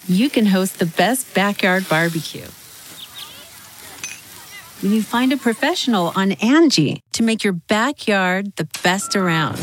you can host the best backyard barbecue. When you find a professional on Angie to make your backyard the best around.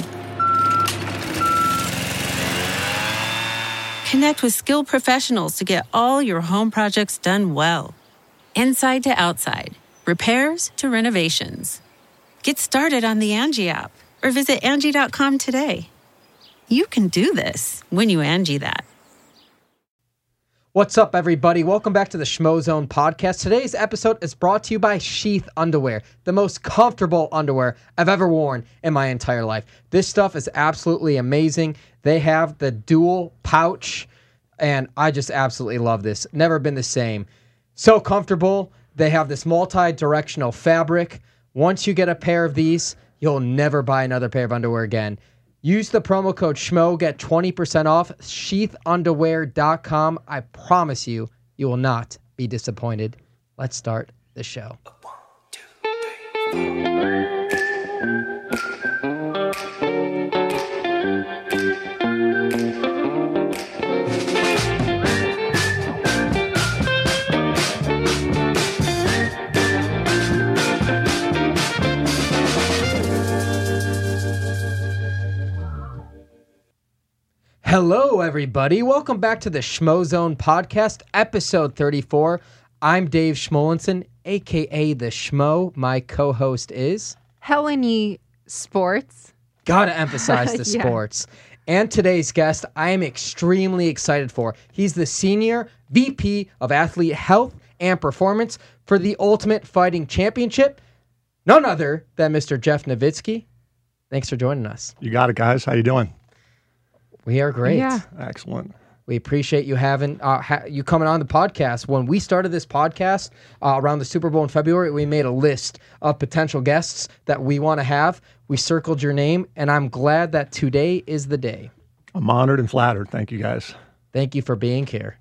Connect with skilled professionals to get all your home projects done well. Inside to outside, repairs to renovations. Get started on the Angie app or visit Angie.com today. You can do this when you Angie that. What's up, everybody? Welcome back to the Schmo Zone podcast. Today's episode is brought to you by Sheath Underwear, the most comfortable underwear I've ever worn in my entire life. This stuff is absolutely amazing. They have the dual pouch, and I just absolutely love this. Never been the same. So comfortable. They have this multi-directional fabric. Once you get a pair of these, you'll never buy another pair of underwear again. Use the promo code SCHMO, get 20% off, sheathunderwear.com. I promise you, you will not be disappointed. Let's start the show. 1, 2, 3. Hello, everybody. Welcome back to the Schmo Zone podcast, episode 34. I'm Dave Schmolenson, a.k.a. The Schmo. My co-host is... Helene Sports. Gotta emphasize the Yeah. sports. And today's guest, I am extremely excited for. He's the Senior VP of Athlete Health and Performance for the Ultimate Fighting Championship. None other than Mr. Jeff Novitzky. Thanks for joining us. You got it, guys. How you doing? We are great. Yeah. Excellent. We appreciate you having you coming on the podcast. When we started this podcast around the Super Bowl in February, we made a list of potential guests that we want to have. We circled your name, and I'm glad that today is the day. I'm honored and flattered. Thank you, guys. Thank you for being here.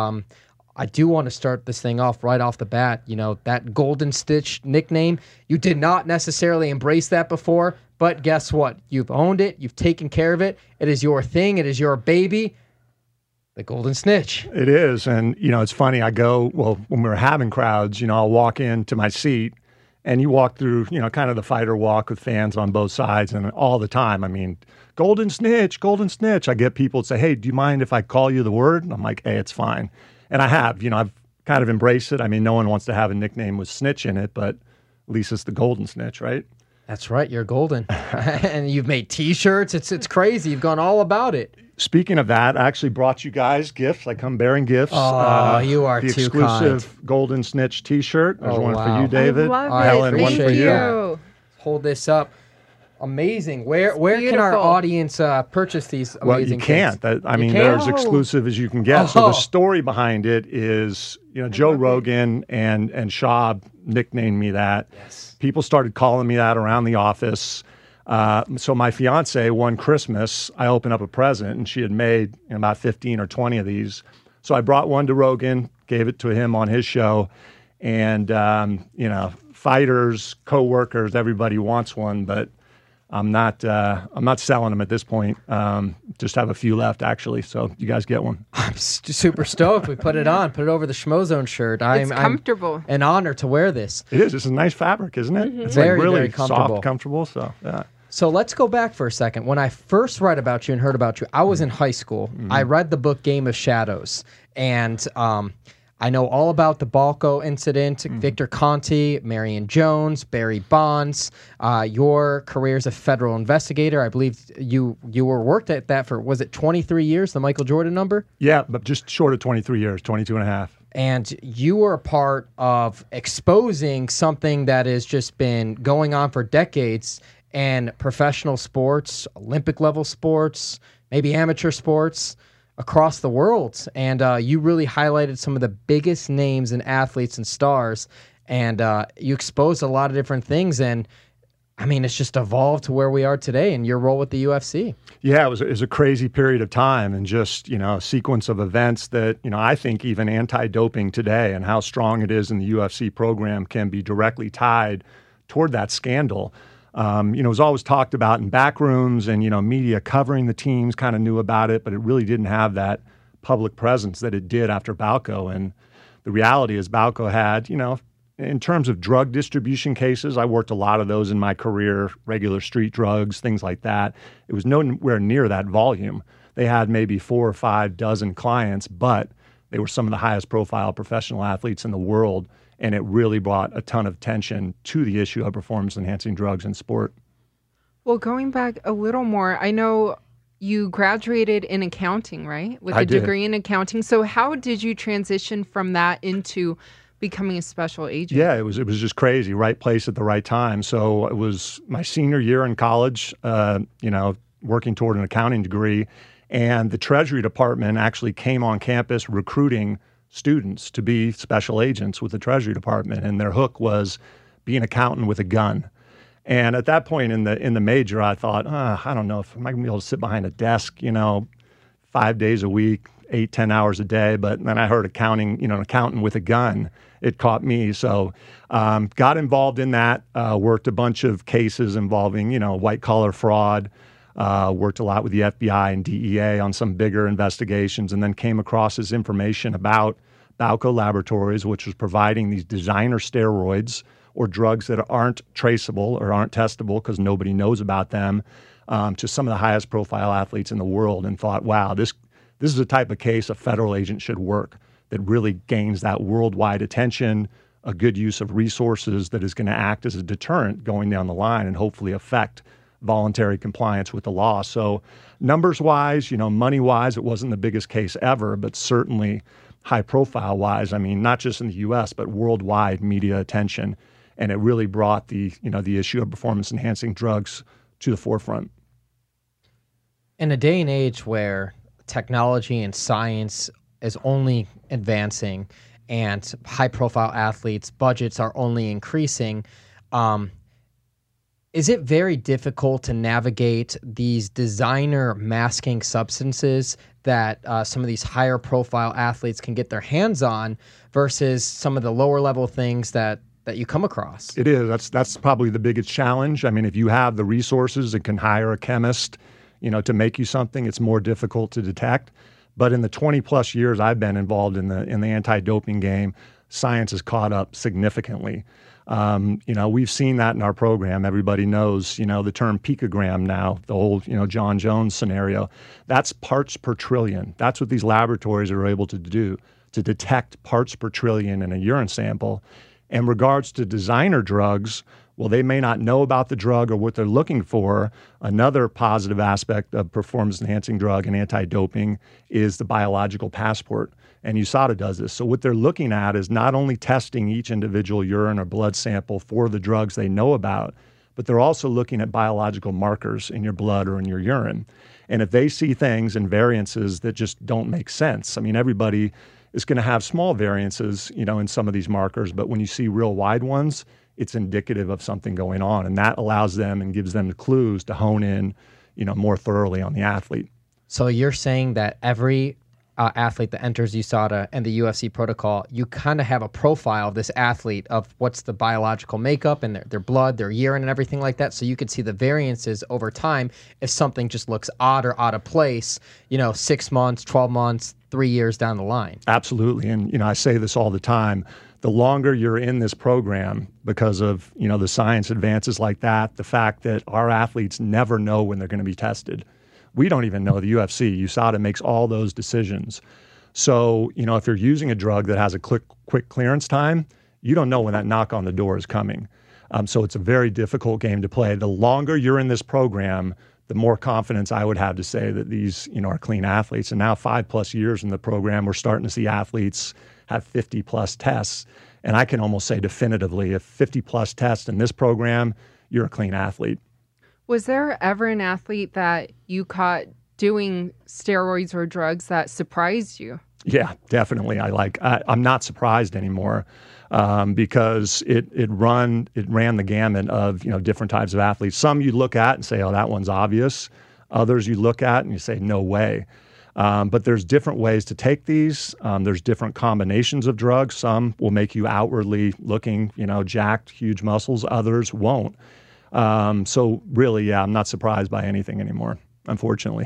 I do want to start this thing off right off the bat. You know, that Golden Stitch nickname, you did not necessarily embrace that before, but guess what? You've owned it. You've taken care of it. It is your thing. It is your baby. The Golden Snitch. It is. And, you know, it's funny. When we were having crowds, I'll walk into my seat and you walk through, kind of the fighter walk with fans on both sides and all the time. I mean, Golden Snitch, Golden Snitch. I get people to say, hey, do you mind if I call you the word? And I'm like, hey, it's fine. And I have, I've kind of embraced it. I mean, no one wants to have a nickname with snitch in it, but at least it's the Golden Snitch, right? That's right. You're golden. And you've made T-shirts. It's crazy. You've gone all about it. Speaking of that, I actually brought you guys gifts. I come bearing gifts. Oh, you are the too exclusive kind. Golden Snitch T-shirt. There's one wow. for you, David. I love Helen, it. one Thank for you. you. Hold this up. Amazing. Where can our beautiful. audience purchase these amazing Well, you things? can't. You They're as can't? exclusive as you can get. So the story behind it is, Joe Rogan and Schaub nicknamed me that. Yes. People started calling me that around the office. So my fiance, one Christmas, I opened up a present, and she had made about 15 or 20 of these. So I brought one to Rogan, gave it to him on his show, and fighters, coworkers, everybody wants one, but I'm not selling them at this point. Just have a few left, actually. So you guys get one. I'm super stoked. We put it on. Put it over the Schmo Zone shirt. It's comfortable. I'm an honor to wear this. It is. It's a nice fabric, isn't it? Mm-hmm. It's Very, like really very comfortable. soft, comfortable. So yeah. So let's go back for a second. When I first read about you and heard about you, I was in high school. I read the book Game of Shadows. And I know all about the Balco incident, Victor Conti, Marion Jones, Barry Bonds. Your career as a federal investigator, I believe you were worked at that for, was it 23 years, the Michael Jordan number? Yeah, but just short of 23 years, 22 and a half. And you were a part of exposing something that has just been going on for decades in professional sports, Olympic level sports, maybe amateur sports across the world. And you really highlighted some of the biggest names and athletes and stars. And you exposed a lot of different things. And I mean, it's just evolved to where we are today in your role with the UFC. Yeah, it was a crazy period of time, and just, a sequence of events that, I think even anti-doping today and how strong it is in the UFC program can be directly tied toward that scandal. It was always talked about in back rooms, and, media covering the teams kind of knew about it, but it really didn't have that public presence that it did after Balco. And the reality is Balco had, in terms of drug distribution cases, I worked a lot of those in my career, regular street drugs, things like that. It was nowhere near that volume. They had maybe 4 or 5 dozen clients, but they were some of the highest profile professional athletes in the world. And it really brought a ton of attention to the issue of performance enhancing drugs in sport. Well, going back a little more, I know you graduated in accounting, right? With I a did. degree in accounting. So how did you transition from that into becoming a special agent? Yeah, it was just crazy. Right place at the right time. So it was my senior year in college, working toward an accounting degree. And the Treasury Department actually came on campus recruiting students to be special agents with the Treasury Department. And their hook was be an accountant with a gun. And at that point in the major, I thought, I don't know if I'm going to be able to sit behind a desk, 5 days a week, 8-10 hours a day. But then I heard accounting, an accountant with a gun. It caught me. So got involved in that, worked a bunch of cases involving, white collar fraud, worked a lot with the FBI and DEA on some bigger investigations, and then came across this information about Balco Laboratories, which was providing these designer steroids or drugs that aren't traceable or aren't testable because nobody knows about them to some of the highest profile athletes in the world, and thought, wow, this is a type of case a federal agent should work that really gains that worldwide attention, a good use of resources that is going to act as a deterrent going down the line and hopefully affect voluntary compliance with the law. So numbers-wise, money-wise, it wasn't the biggest case ever, but certainly high-profile-wise, I mean, not just in the U.S., but worldwide media attention. And it really brought the issue of performance-enhancing drugs to the forefront. In a day and age where technology and science is only advancing and high-profile athletes' budgets are only increasing, is it very difficult to navigate these designer masking substances that some of these higher profile athletes can get their hands on versus some of the lower level things that you come across? It is. That's probably the biggest challenge. I mean, if you have the resources and can hire a chemist, to make you something, it's more difficult to detect. But in the 20 plus years I've been involved in the anti-doping game, science has caught up significantly. We've seen that in our program. Everybody knows, the term picogram now, the old, John Jones scenario. That's parts per trillion. That's what these laboratories are able to do, to detect parts per trillion in a urine sample. In regards to designer drugs, well, they may not know about the drug or what they're looking for. Another positive aspect of performance-enhancing drug and anti-doping is the biological passport. And USADA does this. So what they're looking at is not only testing each individual urine or blood sample for the drugs they know about, but they're also looking at biological markers in your blood or in your urine. And if they see things and variances that just don't make sense, I mean, everybody is going to have small variances, in some of these markers, but when you see real wide ones, it's indicative of something going on. And that allows them and gives them the clues to hone in, more thoroughly on the athlete. So you're saying that every athlete that enters USADA and the UFC protocol, you kind of have a profile of this athlete of what's the biological makeup and their blood, their urine, and everything like that. So you could see the variances over time if something just looks odd or out of place, 6 months, 12 months, 3 years down the line. Absolutely. And, I say this all the time. The longer you're in this program, because of, the science advances like that, the fact that our athletes never know when they're going to be tested. We don't even know. The UFC, USADA makes all those decisions. So, if you're using a drug that has a quick clearance time, you don't know when that knock on the door is coming. So it's a very difficult game to play. The longer you're in this program, the more confidence I would have to say that these, are clean athletes. And now 5+ years in the program, we're starting to see athletes have 50+ tests. And I can almost say definitively, if 50+ tests in this program, you're a clean athlete. Was there ever an athlete that you caught doing steroids or drugs that surprised you? Yeah, definitely. I'm not surprised anymore because it ran the gamut of different types of athletes. Some you look at and say, oh, that one's obvious. Others you look at and you say, no way. But there's different ways to take these. There's different combinations of drugs. Some will make you outwardly looking, jacked, huge muscles. Others won't. So really, yeah, I'm not surprised by anything anymore, unfortunately.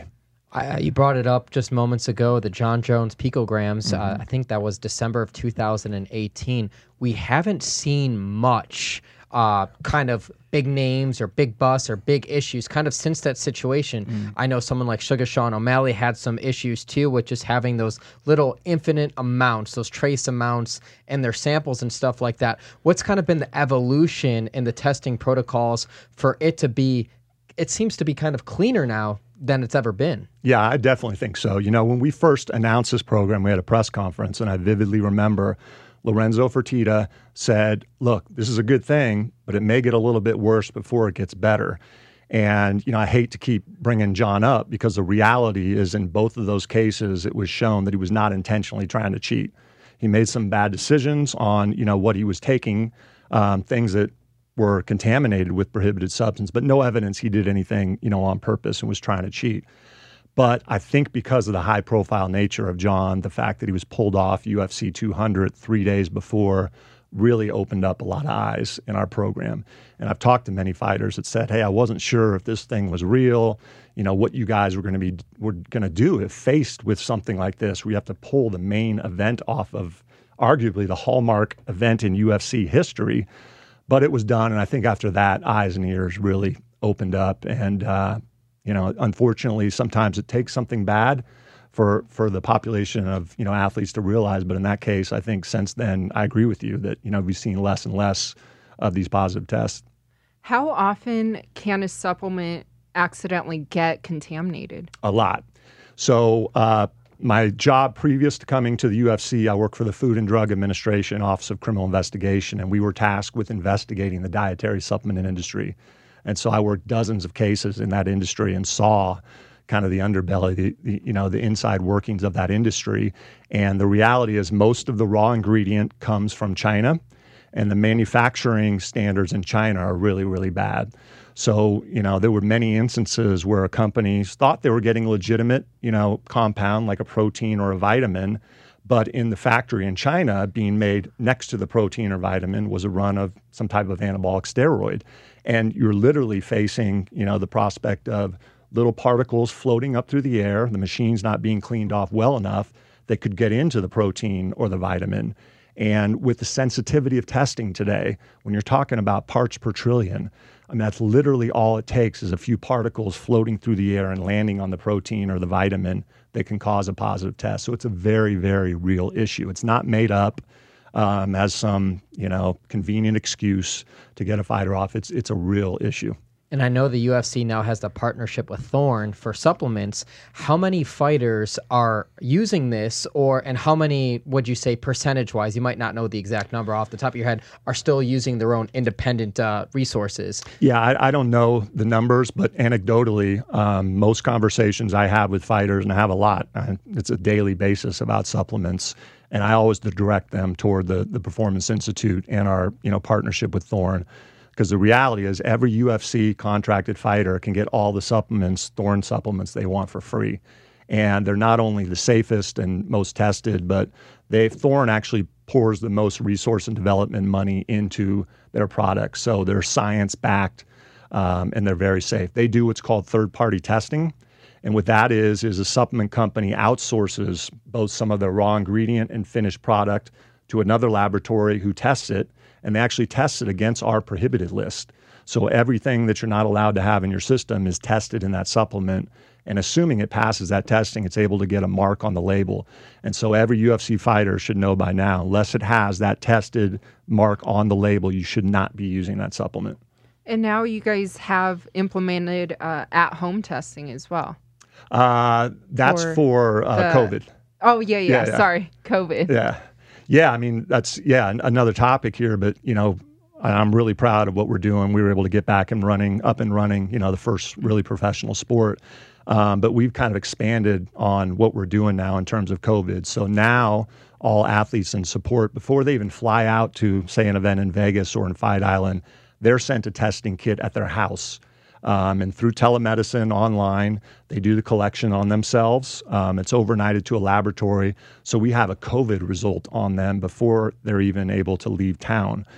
You brought it up just moments ago, the John Jones picograms. I think that was December of 2018. We haven't seen much kind of big names or big busts or big issues kind of since that situation. I know someone like Sugar Sean O'Malley had some issues too with just having those little infinite amounts, those trace amounts in their samples and stuff like that. What's kind of been the evolution in the testing protocols for it to be, it seems to be kind of cleaner now than it's ever been? Yeah, I definitely think so. You know, when we first announced this program, we had a press conference, and I vividly remember Lorenzo Fertitta said, look, this is a good thing, but it may get a little bit worse before it gets better. And, you know, I hate to keep bringing John up because the reality is in both of those cases, it was shown that he was not intentionally trying to cheat. He made some bad decisions on, you know, what he was taking, things that were contaminated with prohibited substance, but no evidence he did anything, you know, on purpose and was trying to cheat. But I think because of the high-profile nature of John, the fact that he was pulled off UFC 200 3 days before really opened up a lot of eyes in our program. And I've talked to many fighters that said, hey, I wasn't sure if this thing was real, you know, what you guys were going to do if faced with something like this, where you have to pull the main event off of arguably the hallmark event in UFC history. But it was done, and I think after that, eyes and ears really opened up. And, you know, unfortunately, sometimes it takes something bad for the population of, you know, athletes to realize. But in that case, I think since then, I agree with you that, you know, we've seen less and less of these positive tests. How often can a supplement accidentally get contaminated? A lot. So my job previous to coming to the UFC, I worked for the Food and Drug Administration, Office of Criminal Investigation, and we were tasked with investigating the dietary supplement industry. And so I worked dozens of cases in that industry and saw kind of the underbelly, the inside workings of that industry. And the reality is most of the raw ingredient comes from China, and the manufacturing standards in China are really, really bad. So, you know, there were many instances where companies thought they were getting a legitimate, you know, compound like a protein or a vitamin, but in the factory in China, being made next to the protein or vitamin was a run of some type of anabolic steroid. And you're literally facing, you know, the prospect of little particles floating up through the air, the machine's not being cleaned off well enough that could get into the protein or the vitamin. And with the sensitivity of testing today, when you're talking about parts per trillion, I mean, that's literally all it takes is a few particles floating through the air and landing on the protein or the vitamin that can cause a positive test. So it's a very, very real issue. It's not made up as some, you know, convenient excuse to get a fighter off. It's a real issue. And I know the UFC now has the partnership with Thorne for supplements. How many fighters are using this, and how many would you say percentage-wise, you might not know the exact number off the top of your head, are still using their own independent resources? Yeah, I don't know the numbers, but anecdotally, most conversations I have with fighters, and I have a lot, it's a daily basis about supplements, and I always direct them toward the Performance Institute and our, you know, partnership with Thorne. Because the reality is every UFC contracted fighter can get all the supplements, Thorne supplements they want for free. And they're not only the safest and most tested, but Thorne actually pours the most resource and development money into their products. So they're science-backed and they're very safe. They do what's called third-party testing. And what that is a supplement company outsources both some of their raw ingredient and finished product to another laboratory who tests it. And they actually test it against our prohibited list. So everything that you're not allowed to have in your system is tested in that supplement. And assuming it passes that testing, it's able to get a mark on the label. And so every UFC fighter should know by now, unless it has that tested mark on the label, you should not be using that supplement. And now you guys have implemented at-home testing as well. That's for COVID. Oh, yeah. Sorry, COVID. Yeah, I mean, that's, another topic here, but, you know, I'm really proud of what we're doing. We were able to get back and up and running, you know, the first really professional sport. But we've kind of expanded on what we're doing now in terms of COVID. So now all athletes in support, before they even fly out to, say, an event in Vegas or in Fight Island, they're sent a testing kit at their house. And through telemedicine online, they do the collection on themselves. It's overnighted to a laboratory. So we have a COVID result on them before they're even able to leave town.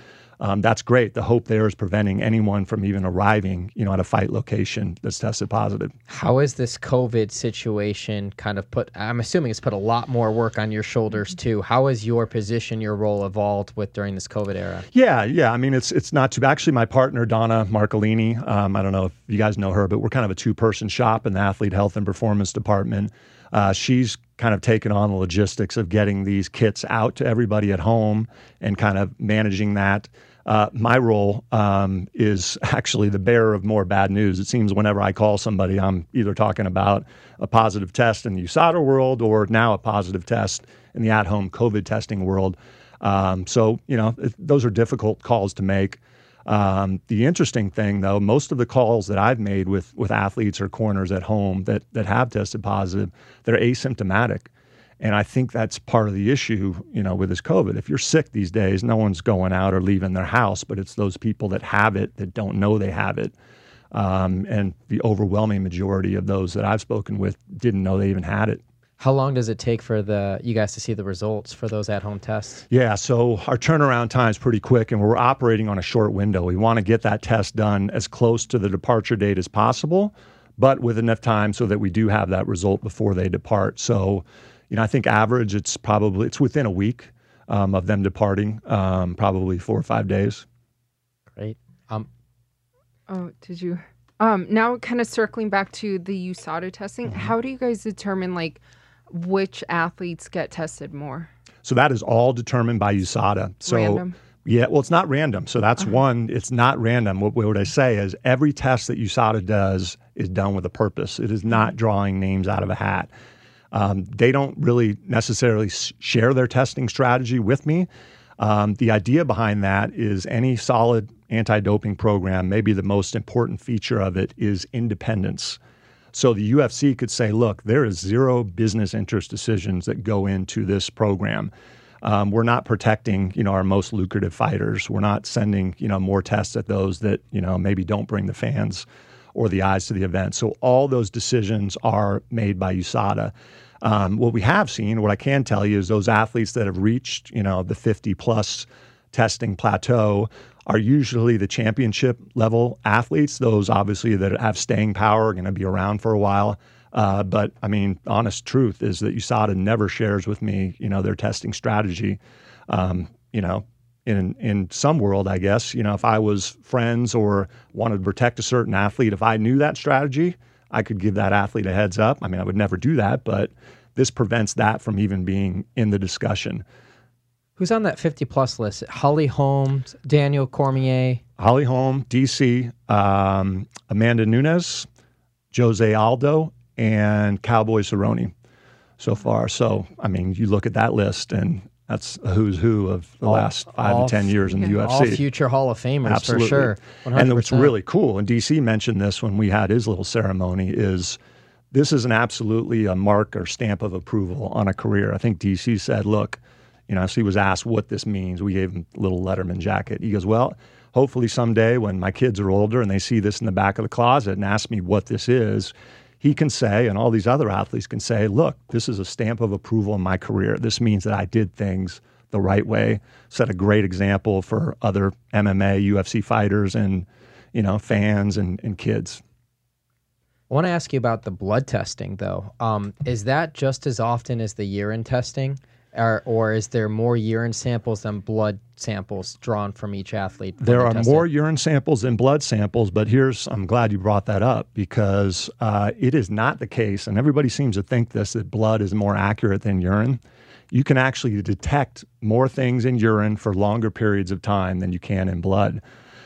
that's great. The hope there is preventing anyone from even arriving, at a fight location that's tested positive. How is this COVID situation kind of I'm assuming it's put a lot more work on your shoulders too. How has your position, your role evolved during this COVID era? Yeah. I mean, it's not too bad. Actually, my partner, Donna Marcolini, I don't know if you guys know her, but we're kind of a two-person shop in the athlete health and performance department. She's kind of taken on the logistics of getting these kits out to everybody at home and kind of managing that. My role is actually the bearer of more bad news. It seems whenever I call somebody, I'm either talking about a positive test in the USADA world or now a positive test in the at-home COVID testing world. So, those are difficult calls to make. The interesting thing, though, most of the calls that I've made with athletes or corners at home that have tested positive, they're asymptomatic. And I think that's part of the issue, with this COVID. If you're sick these days, no one's going out or leaving their house, but it's those people that have it that don't know they have it. And the overwhelming majority of those that I've spoken with didn't know they even had it. How long does it take for you guys to see the results for those at-home tests? Yeah, so our turnaround time is pretty quick, and we're operating on a short window. We want to get that test done as close to the departure date as possible, but with enough time so that we do have that result before they depart. So, I think average it's within a week of them departing, probably 4 or 5 days. Great. Did you? Now, kind of circling back to the USADA testing, how do you guys determine which athletes get tested more? So that is all determined by USADA. So, random? Yeah, well, it's not random. So that's one, it's not random. What I say is every test that USADA does is done with a purpose. It is not drawing names out of a hat. They don't really necessarily share their testing strategy with me. The idea behind that is any solid anti-doping program, maybe the most important feature of it is independence. So the UFC could say, look, there is zero business interest decisions that go into this program. We're not protecting, our most lucrative fighters. We're not sending, more tests at those that, maybe don't bring the fans or the eyes to the event. So all those decisions are made by USADA. What we have seen, what I can tell you is those athletes that have reached, the 50-plus testing plateau are usually the championship level athletes. Those obviously that have staying power are going to be around for a while. But I mean, honest truth is that USADA never shares with me, their testing strategy. In some world, I guess, if I was friends or wanted to protect a certain athlete, if I knew that strategy, I could give that athlete a heads up. I mean, I would never do that, but this prevents that from even being in the discussion. Who's on that 50-plus list? Holly Holmes, Daniel Cormier. Holly Holm, DC, Amanda Nunes, Jose Aldo, and Cowboy Cerrone so far. So, I mean, you look at that list, and that's a who's who of the last 5 to 10 years in the UFC. All future Hall of Famers, absolutely, for sure. 100%. And what's really cool, and DC mentioned this when we had his little ceremony, is this is absolutely a mark or stamp of approval on a career. I think DC said, look, so he was asked what this means. We gave him a little Letterman jacket. He goes, well, hopefully someday when my kids are older and they see this in the back of the closet and ask me what this is, he can say, and all these other athletes can say, look, this is a stamp of approval in my career. This means that I did things the right way, set a great example for other MMA, UFC fighters and, fans and kids. I want to ask you about the blood testing, though. Is that just as often as the urine testing? Or is there more urine samples than blood samples drawn from each athlete? There are more urine samples than blood samples, but I'm glad you brought that up because it is not the case, and everybody seems to think this, that blood is more accurate than urine. You can actually detect more things in urine for longer periods of time than you can in blood.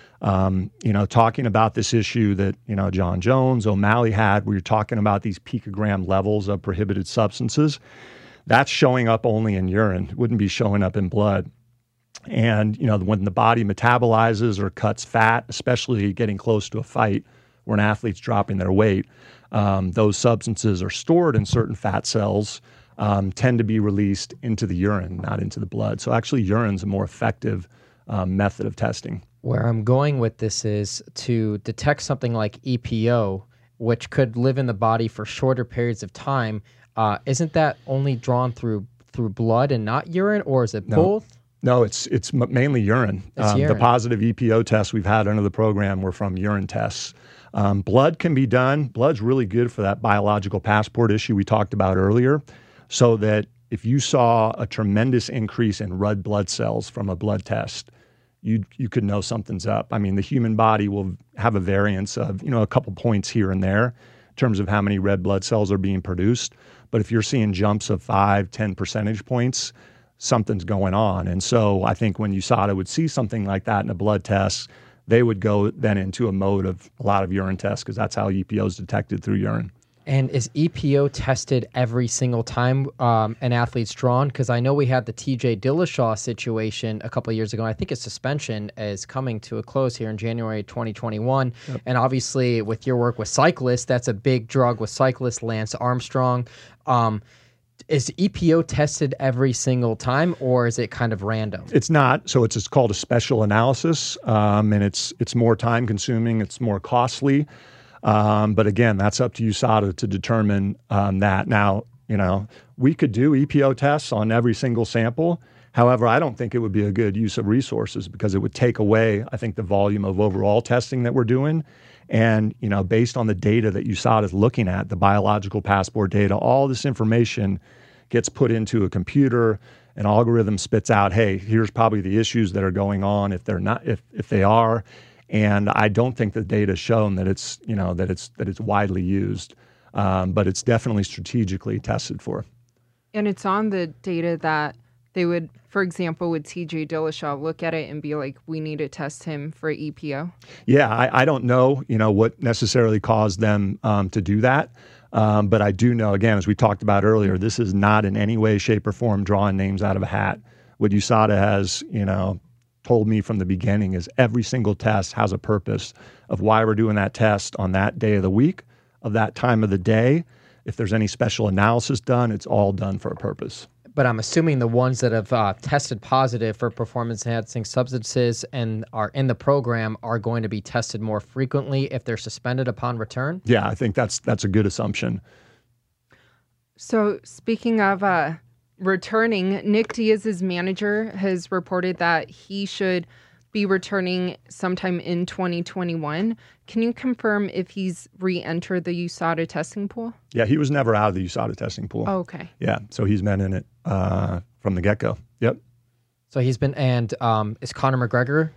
Talking about this issue that, John Jones, O'Malley had, where you're talking about these picogram levels of prohibited substances. That's showing up only in urine. It wouldn't be showing up in blood. And, when the body metabolizes or cuts fat, especially getting close to a fight where an athlete's dropping their weight, those substances are stored in certain fat cells, tend to be released into the urine, not into the blood. So actually urine's a more effective method of testing. Where I'm going with this is to detect something like EPO, which could live in the body for shorter periods of time. Isn't that only drawn through blood and not urine, or is it both? No, it's mainly urine. It's The urine. positive EPO tests we've had under the program were from urine tests. Blood can be done. Blood's really good for that biological passport issue we talked about earlier, so that if you saw a tremendous increase in red blood cells from a blood test, you could know something's up. I mean, the human body will have a variance of, a couple points here and there in terms of how many red blood cells are being produced. But if you're seeing jumps of 5, 10 percentage points, something's going on. And so I think when USADA would see something like that in a blood test, they would go then into a mode of a lot of urine tests, because that's how EPO is detected, through urine. And is EPO tested every single time an athlete's drawn? Because I know we had the TJ Dillashaw situation a couple of years ago. I think his suspension is coming to a close here in January 2021. Yep. And obviously, with your work with cyclists, that's a big drug with cyclists, Lance Armstrong. Is EPO tested every single time, or is it kind of random? It's not. So it's called a special analysis, and it's more time consuming. It's more costly. But again, that's up to USADA to determine that. Now, we could do EPO tests on every single sample. However, I don't think it would be a good use of resources, because it would take away, I think, the volume of overall testing that we're doing. And, based on the data that USADA is looking at, the biological passport data, all this information gets put into a computer. An algorithm spits out, hey, here's probably the issues that are going on, if they're not, if they are. And I don't think the data has shown that it's widely used, but it's definitely strategically tested for. And it's on the data that they would, for example, with TJ Dillashaw, look at it and be like, we need to test him for EPO. Yeah, I don't know, what necessarily caused them to do that. But I do know, again, as we talked about earlier, this is not in any way, shape, or form drawing names out of a hat. What USADA has, told me from the beginning is every single test has a purpose of why we're doing that test on that day of the week, of that time of the day. If there's any special analysis done, it's all done for a purpose. But I'm assuming the ones that have tested positive for performance-enhancing substances and are in the program are going to be tested more frequently if they're suspended upon return? Yeah, I think that's a good assumption. So speaking of returning, Nick Diaz's manager has reported that he should be returning sometime in 2021. Can you confirm if he's re-entered the USADA testing pool? Yeah, he was never out of the USADA testing pool. Oh, okay. Yeah, so he's been in it from the get-go. Yep. So he's been, and is Conor McGregor?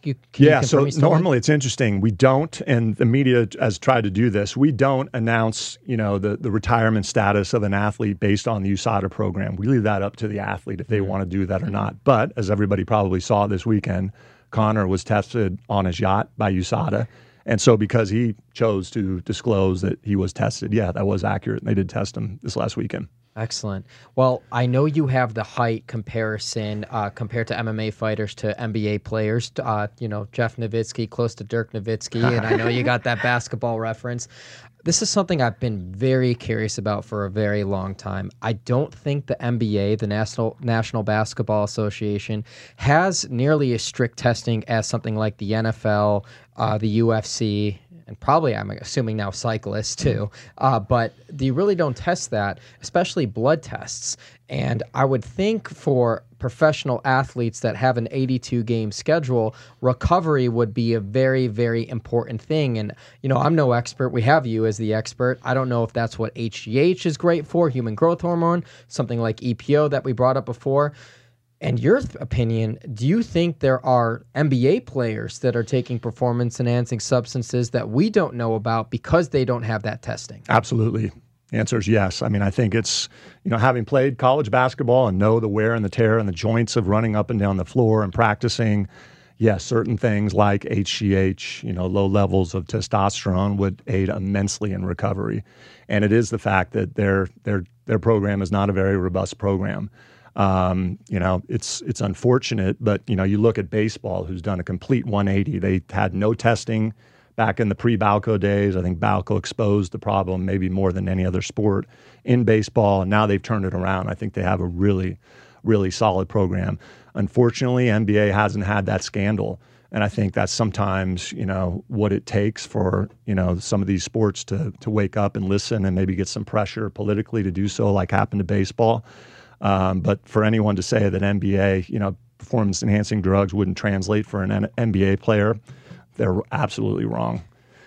So normally it's interesting. We don't, and the media has tried to do this, we don't announce, the retirement status of an athlete based on the USADA program. We leave that up to the athlete if they want to do that or not. But as everybody probably saw this weekend, Conor was tested on his yacht by USADA. And so because he chose to disclose that he was tested, yeah, that was accurate. They did test him this last weekend. Excellent. Well, I know you have the height comparison compared to MMA fighters to NBA players. Jeff Nowitzki, close to Dirk Nowitzki, and I know you got that basketball reference. This is something I've been very curious about for a very long time. I don't think the NBA, the National Basketball Association, has nearly as strict testing as something like the NFL, the UFC, and probably, I'm assuming now, cyclists too. But you really don't test that, especially blood tests. And I would think for professional athletes that have an 82-game schedule, recovery would be a very, very important thing. And, I'm no expert. We have you as the expert. I don't know if that's what HGH is great for, human growth hormone, something like EPO that we brought up before. In your opinion, do you think there are NBA players that are taking performance-enhancing substances that we don't know about because they don't have that testing? Absolutely. The answer is yes. I mean, I think it's, having played college basketball and know the wear and the tear and the joints of running up and down the floor and practicing, yes, certain things like HGH, low levels of testosterone would aid immensely in recovery. And it is the fact that their program is not a very robust program. It's unfortunate, but, you look at baseball, who's done a complete 180. They had no testing back in the pre-Balco days. I think Balco exposed the problem maybe more than any other sport in baseball, and now they've turned it around. I think they have a really, really solid program. Unfortunately, NBA hasn't had that scandal, and I think that's sometimes, what it takes for, some of these sports to wake up and listen and maybe get some pressure politically to do so, like happened to baseball. But for anyone to say that NBA, performance-enhancing drugs wouldn't translate for an NBA player, they're absolutely wrong.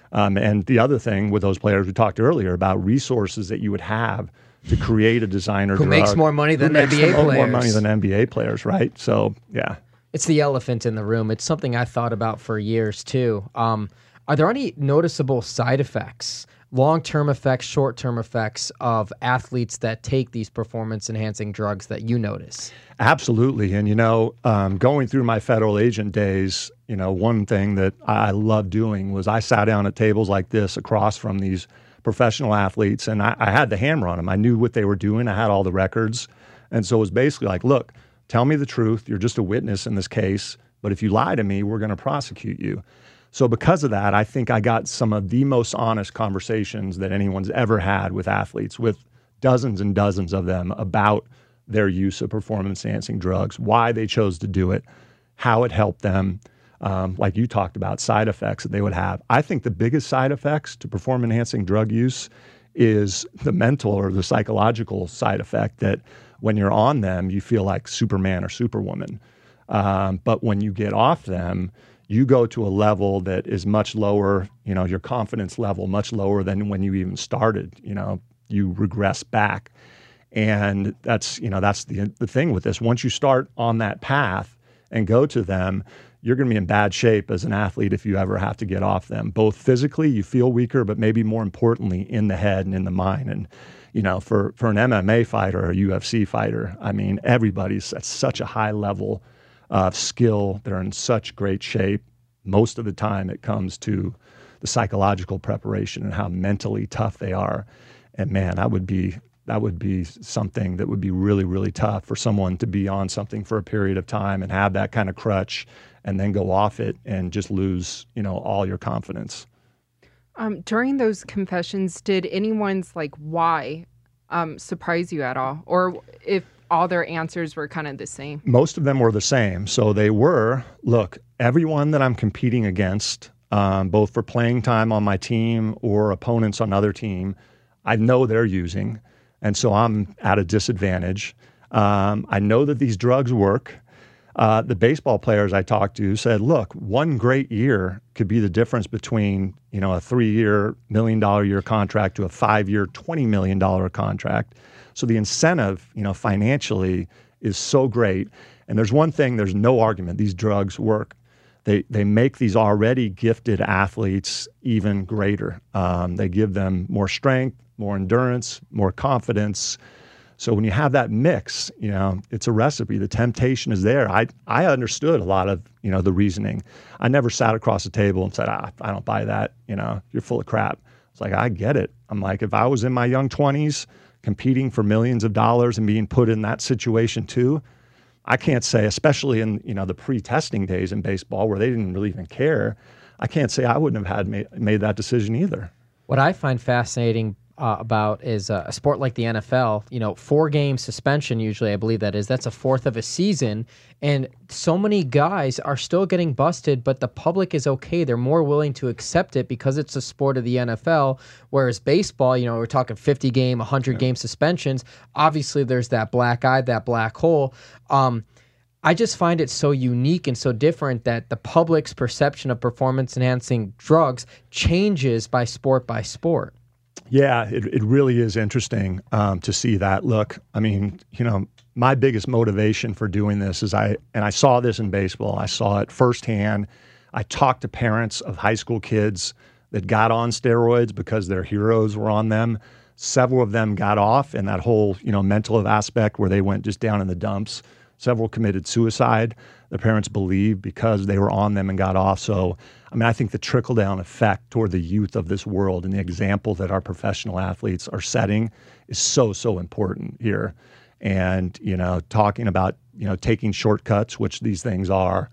And the other thing with those players we talked earlier about resources that you would have to create a designer Who drug. makes more money than Who makes NBA more players. money than NBA players, right? So, yeah. It's the elephant in the room. It's something I thought about for years too. Are there any noticeable side effects, long-term effects, short-term effects of athletes that take these performance-enhancing drugs that you notice? Absolutely. And, going through my federal agent days, one thing that I loved doing was I sat down at tables like this across from these professional athletes, and I had the hammer on them. I knew what they were doing. I had all the records. And so it was basically like, look, tell me the truth. You're just a witness in this case. But if you lie to me, we're going to prosecute you. So because of that, I think I got some of the most honest conversations that anyone's ever had with athletes, with dozens and dozens of them about their use of performance-enhancing drugs, why they chose to do it, how it helped them, like you talked about, side effects that they would have. I think the biggest side effects to performance-enhancing drug use is the mental or the psychological side effect that when you're on them, you feel like Superman or Superwoman. But when you get off them, you go to a level that is much lower, your confidence level much lower than when you even started. You regress back. And that's the thing with this. Once you start on that path and go to them, you're going to be in bad shape as an athlete if you ever have to get off them. Both physically, you feel weaker, but maybe more importantly, in the head and in the mind. And, for an MMA fighter or a UFC fighter, everybody's at such a high level of skill. They're in such great shape. Most of the time it comes to the psychological preparation and how mentally tough they are. And man, that would be something that would be really, really tough for someone to be on something for a period of time and have that kind of crutch and then go off it and just lose, all your confidence. During those confessions, did anyone's why surprise you at all? Or if all their answers were kind of the same? Most of them were the same. So they were, look, everyone that I'm competing against, both for playing time on my team or opponents on other team, I know they're using. And so I'm at a disadvantage. I know that these drugs work. The baseball players I talked to said, look, one great year could be the difference between, a 3-year, $1 million year contract to a 5-year, $20 million contract. So the incentive, financially is so great. And there's one thing, there's no argument, these drugs work. They make these already gifted athletes even greater. They give them more strength, more endurance, more confidence. So when you have that mix, it's a recipe. The temptation is there. I understood a lot of, the reasoning. I never sat across the table and said, I don't buy that. You're full of crap. It's like, I get it. I'm like, if I was in my young 20s competing for millions of dollars and being put in that situation too, I can't say, especially in, the pre-testing days in baseball where they didn't really even care, I can't say I wouldn't have had made that decision either. What I find fascinating about is a sport like the NFL, 4-game suspension usually, I believe that's a fourth of a season. And so many guys are still getting busted, but the public is okay. They're more willing to accept it because it's a sport of the NFL. Whereas baseball, we're talking 50-game, 100-game suspensions. Obviously, there's that black eye, that black hole. I just find it so unique and so different that the public's perception of performance-enhancing drugs changes by sport by sport. Yeah, it really is interesting to see that. Look, my biggest motivation for doing this is I saw this in baseball. I saw it firsthand. I talked to parents of high school kids that got on steroids because their heroes were on them. Several of them got off, and that whole, mental aspect where they went just down in the dumps. Several committed suicide. The parents believe because they were on them and got off. So, I think the trickle-down effect toward the youth of this world and the example that our professional athletes are setting is so, so important here. And, talking about, taking shortcuts, which these things are,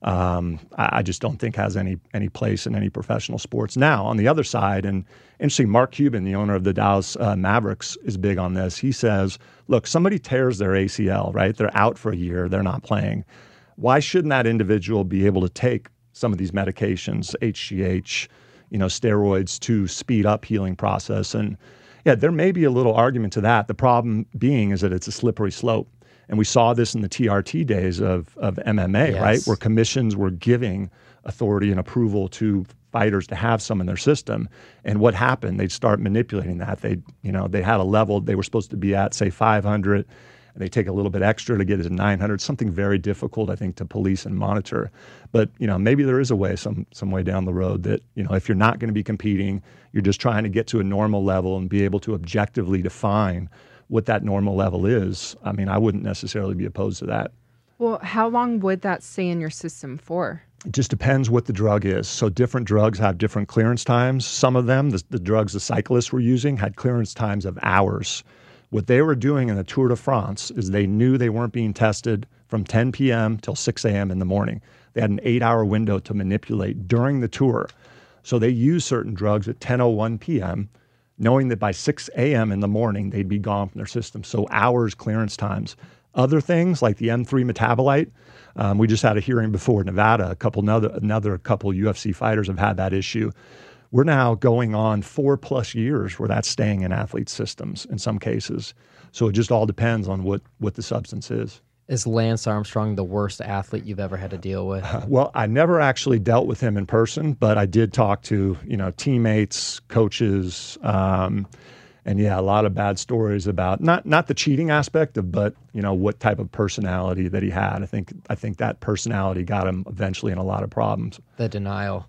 I just don't think has any place in any professional sports. Now, on the other side, and interesting, Mark Cuban, the owner of the Dallas Mavericks, is big on this. He says, look, somebody tears their ACL, right? They're out for a year. They're not playing. Why shouldn't that individual be able to take some of these medications, HGH, steroids, to speed up healing process? And yeah, there may be a little argument to that. The problem being is that it's a slippery slope. And we saw this in the TRT days of MMA, Yes. right? Where commissions were giving authority and approval to fighters to have some in their system. And what happened? They'd start manipulating that. They had a level they were supposed to be at, say 500, and they take a little bit extra to get it to 900, something very difficult, I think, to police and monitor. But, maybe there is a way, some way down the road that, if you're not going to be competing, you're just trying to get to a normal level and be able to objectively define what that normal level is. I mean, I wouldn't necessarily be opposed to that. Well, how long would that stay in your system for? It just depends what the drug is. So different drugs have different clearance times. Some of them, the drugs the cyclists were using, had clearance times of hours. What they were doing in the Tour de France is they knew they weren't being tested from 10 p.m. till 6 a.m. in the morning. They had an 8-hour window to manipulate during the tour. So they used certain drugs at 10:01 p.m., knowing that by 6 a.m. in the morning, they'd be gone from their system. So hours clearance times. Other things like the M3 metabolite, we just had a hearing before Nevada. Another couple UFC fighters have had that issue. We're now going on 4+ years where that's staying in athletes' systems in some cases. So it just all depends on what the substance is. Is Lance Armstrong the worst athlete you've ever had to deal with? Well, I never actually dealt with him in person, but I did talk to teammates, coaches, and yeah, a lot of bad stories about not the cheating aspect of, but what type of personality that he had. I think that personality got him eventually in a lot of problems. The denial.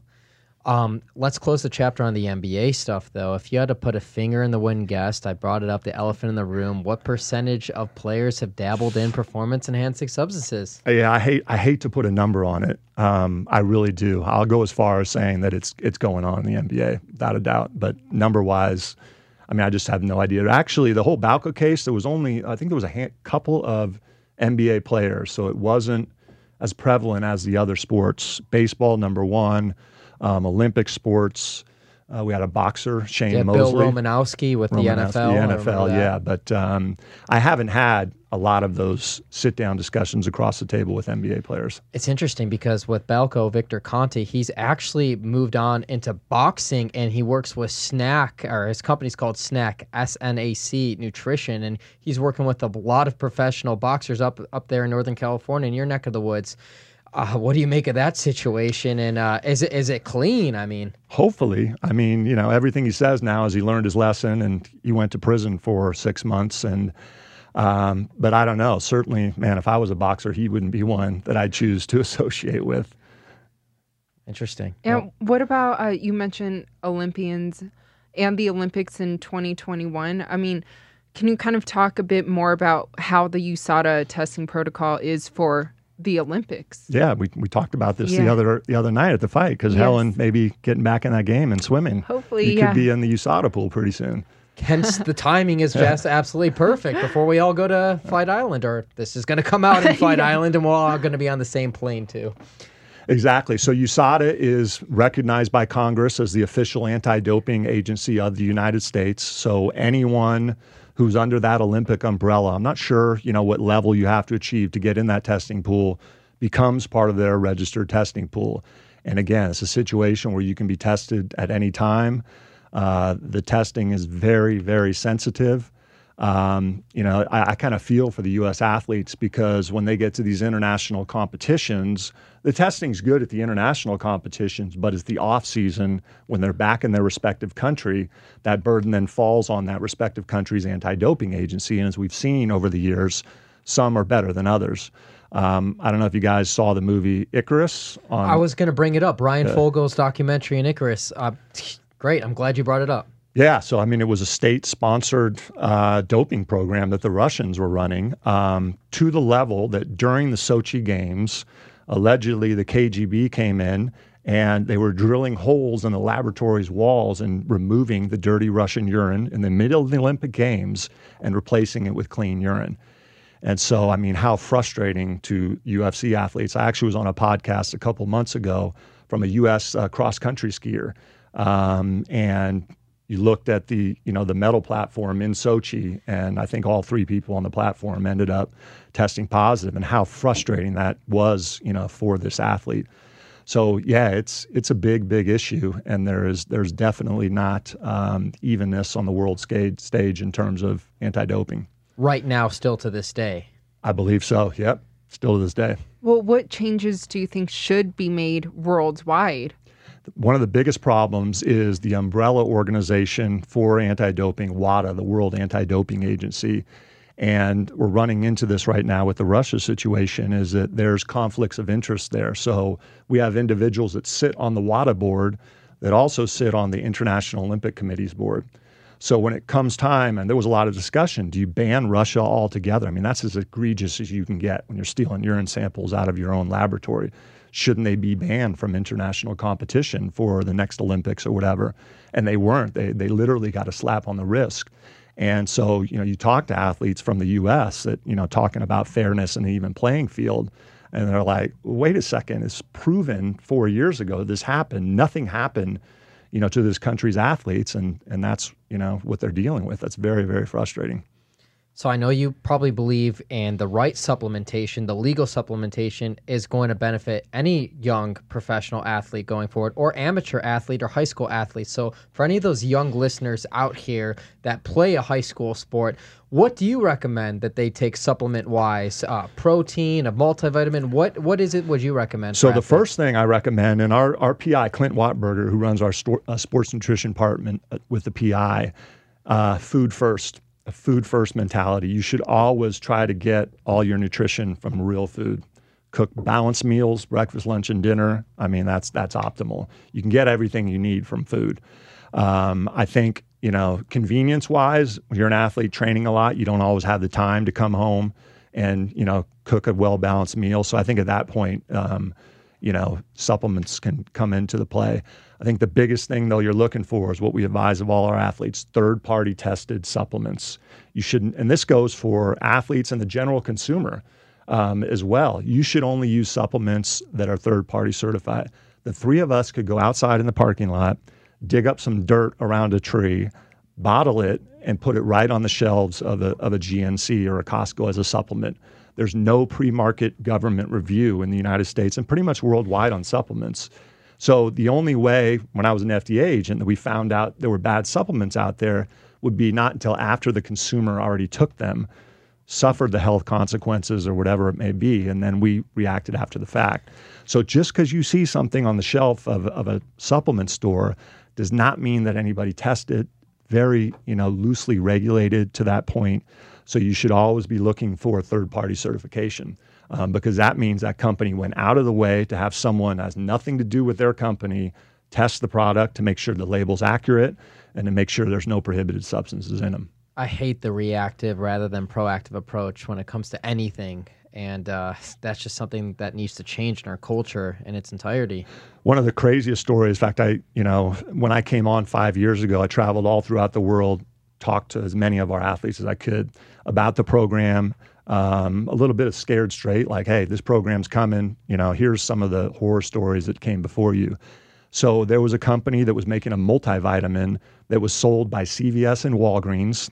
Let's close the chapter on the NBA stuff, though. If you had to put a finger in the wind guest, I brought it up, the elephant in the room. What percentage of players have dabbled in performance-enhancing substances? Yeah, I hate to put a number on it. I really do. I'll go as far as saying that it's going on in the NBA, without a doubt. But number-wise, I just have no idea. Actually, the whole Balco case, there was only, I think there was a couple of NBA players, so it wasn't as prevalent as the other sports. Baseball, number one. Olympic sports. We had a boxer, Shane Mosley. Bill Romanowski with the NFL. The NFL, yeah. But I haven't had a lot of those sit-down discussions across the table with NBA players. It's interesting because with Balco, Victor Conte, he's actually moved on into boxing, and he works with Snack, or his company's called Snack, SNAC Nutrition, and he's working with a lot of professional boxers up there in Northern California, in your neck of the woods. What do you make of that situation? And is it clean? Hopefully. Everything he says now is he learned his lesson and he went to prison for 6 months. And but I don't know. Certainly, man, if I was a boxer, he wouldn't be one that I'd choose to associate with. Interesting. And what about you mentioned Olympians and the Olympics in 2021? Can you kind of talk a bit more about how the USADA testing protocol is for the Olympics? Yeah, we talked about this the other night at the fight because Helen may be getting back in that game and swimming. Hopefully, you could be in the USADA pool pretty soon. Hence, the timing is just absolutely perfect before we all go to Fight Island, or this is going to come out in Fight Island, and we're all going to be on the same plane too. Exactly. So USADA is recognized by Congress as the official anti-doping agency of the United States. So anyone who's under that Olympic umbrella, I'm not sure, what level you have to achieve to get in that testing pool, becomes part of their registered testing pool. And again, it's a situation where you can be tested at any time. The testing is very, very sensitive. I kind of feel for the U.S. athletes because when they get to these international competitions, the testing's good at the international competitions, but it's the off season when they're back in their respective country, that burden then falls on that respective country's anti-doping agency. And as we've seen over the years, some are better than others. I don't know if you guys saw the movie Icarus. I was going to bring it up. Brian Fogel's documentary in Icarus. Great. I'm glad you brought it up. Yeah, so it was a state-sponsored doping program that the Russians were running to the level that during the Sochi Games, allegedly the KGB came in and they were drilling holes in the laboratory's walls and removing the dirty Russian urine in the middle of the Olympic Games and replacing it with clean urine. And so, how frustrating to UFC athletes. I actually was on a podcast a couple months ago from a U.S. cross-country skier, and you looked at the medal platform in Sochi, and I think all 3 people on the platform ended up testing positive, and how frustrating that was, for this athlete. So yeah, it's a big issue, and there's definitely not evenness on the world stage in terms of anti-doping. Right now, still to this day. I believe so. Yep. Still to this day. Well, what changes do you think should be made worldwide? One of the biggest problems is the umbrella organization for anti-doping, WADA, the World Anti-Doping Agency. And we're running into this right now with the Russia situation, is that there's conflicts of interest there. So we have individuals that sit on the WADA board that also sit on the International Olympic Committee's board. So when it comes time, and there was a lot of discussion, do you ban Russia altogether? I mean, that's as egregious as you can get when you're stealing urine samples out of your own laboratory. Shouldn't they be banned from international competition for the next Olympics or whatever? And they weren't. They literally got a slap on the wrist. And so, you talk to athletes from the U.S. that, talking about fairness and an even playing field, and they're like, wait a second, it's proven 4 years ago this happened. Nothing happened, to this country's athletes, and that's, what they're dealing with. That's very, very frustrating. So I know you probably believe in the right supplementation. The legal supplementation is going to benefit any young professional athlete going forward, or amateur athlete or high school athlete. So for any of those young listeners out here that play a high school sport, what do you recommend that they take supplement-wise? Protein, a multivitamin? What is it would you recommend? So the first thing I recommend, and our PI, Clint Wattberger, who runs our sports nutrition department with the PI, food first. A food first mentality. You should always try to get all your nutrition from real food. Cook balanced meals, breakfast, lunch, and dinner. I mean, that's optimal. You can get everything you need from food. I think, convenience wise, when you're an athlete training a lot, you don't always have the time to come home and, cook a well balanced meal. So I think at that point, supplements can come into the play. I think the biggest thing, though, you're looking for is what we advise of all our athletes, third-party tested supplements. You shouldn't, and this goes for athletes and the general consumer as well. You should only use supplements that are third-party certified. The three of us could go outside in the parking lot, dig up some dirt around a tree, bottle it, and put it right on the shelves of a GNC or a Costco as a supplement. There's no pre-market government review in the United States and pretty much worldwide on supplements. So the only way, when I was an FDA agent, that we found out there were bad supplements out there would be not until after the consumer already took them, suffered the health consequences or whatever it may be, and then we reacted after the fact. So just because you see something on the shelf of a supplement store does not mean that anybody tested. Very, loosely regulated to that point. So you should always be looking for third-party certification because that means that company went out of the way to have someone that has nothing to do with their company test the product to make sure the label's accurate and to make sure there's no prohibited substances in them. I hate the reactive rather than proactive approach when it comes to anything. And that's just something that needs to change in our culture in its entirety. One of the craziest stories, in fact, when I came on 5 years ago, I traveled all throughout the world, talked to as many of our athletes as I could about the program, a little bit of scared straight, like, hey, this program's coming, here's some of the horror stories that came before you. So there was a company that was making a multivitamin that was sold by CVS and Walgreens.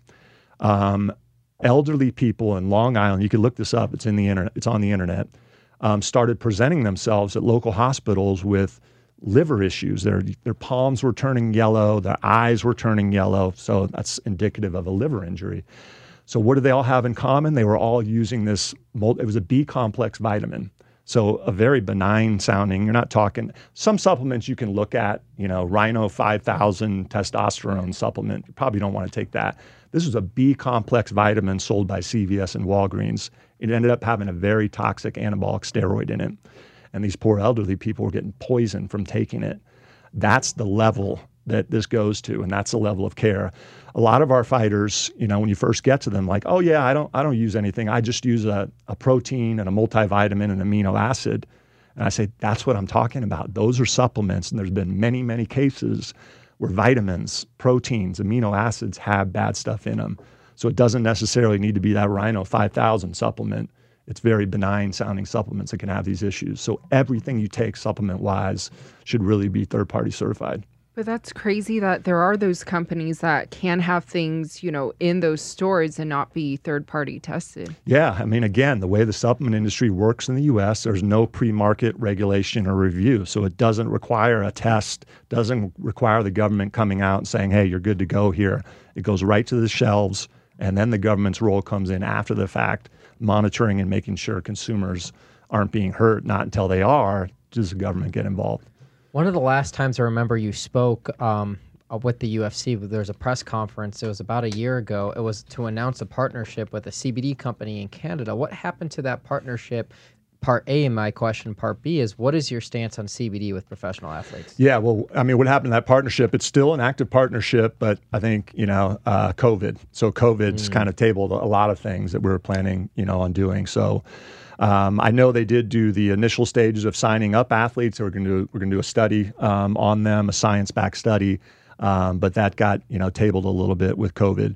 Elderly people in Long Island, you can look this up, it's on the internet, started presenting themselves at local hospitals with liver issues. Their palms were turning yellow, their eyes were turning yellow, so that's indicative of a liver injury. So what did they all have in common? They were all using this, it was a B complex vitamin. So a very benign sounding, you're not talking, some supplements you can look at, Rhino 5000 testosterone supplement, you probably don't want to take that. This was a B complex vitamin sold by CVS and Walgreens. It ended up having a very toxic anabolic steroid in it. And these poor elderly people were getting poisoned from taking it. That's the level that this goes to, and that's the level of care. A lot of our fighters, when you first get to them, like, oh yeah, I don't use anything. I just use a protein and a multivitamin and amino acid. And I say, that's what I'm talking about. Those are supplements. And there's been many, many cases where vitamins, proteins, amino acids have bad stuff in them. So it doesn't necessarily need to be that Rhino 5000 supplement. It's very benign sounding supplements that can have these issues. So everything you take supplement wise should really be third party certified. But that's crazy that there are those companies that can have things, in those stores and not be third-party tested. Yeah. I mean, again, the way the supplement industry works in the U.S., there's no pre-market regulation or review. So it doesn't require a test, doesn't require the government coming out and saying, hey, you're good to go here. It goes right to the shelves, and then the government's role comes in after the fact. monitoring and making sure consumers aren't being hurt. Not until they are does the government get involved. One of the last times I remember you spoke with the UFC, there was a press conference. It was about a year ago. It was to announce a partnership with a CBD company in Canada. What happened to that partnership? Part A in my question. Part B is, what is your stance on CBD with professional athletes? Yeah, well, I mean, what happened to that partnership? It's still an active partnership, but I think, COVID. So COVID's kind of tabled a lot of things that we were planning, on doing. So I know they did do the initial stages of signing up athletes. We're going to do a study on them, a science-backed study, but that got, tabled a little bit with COVID.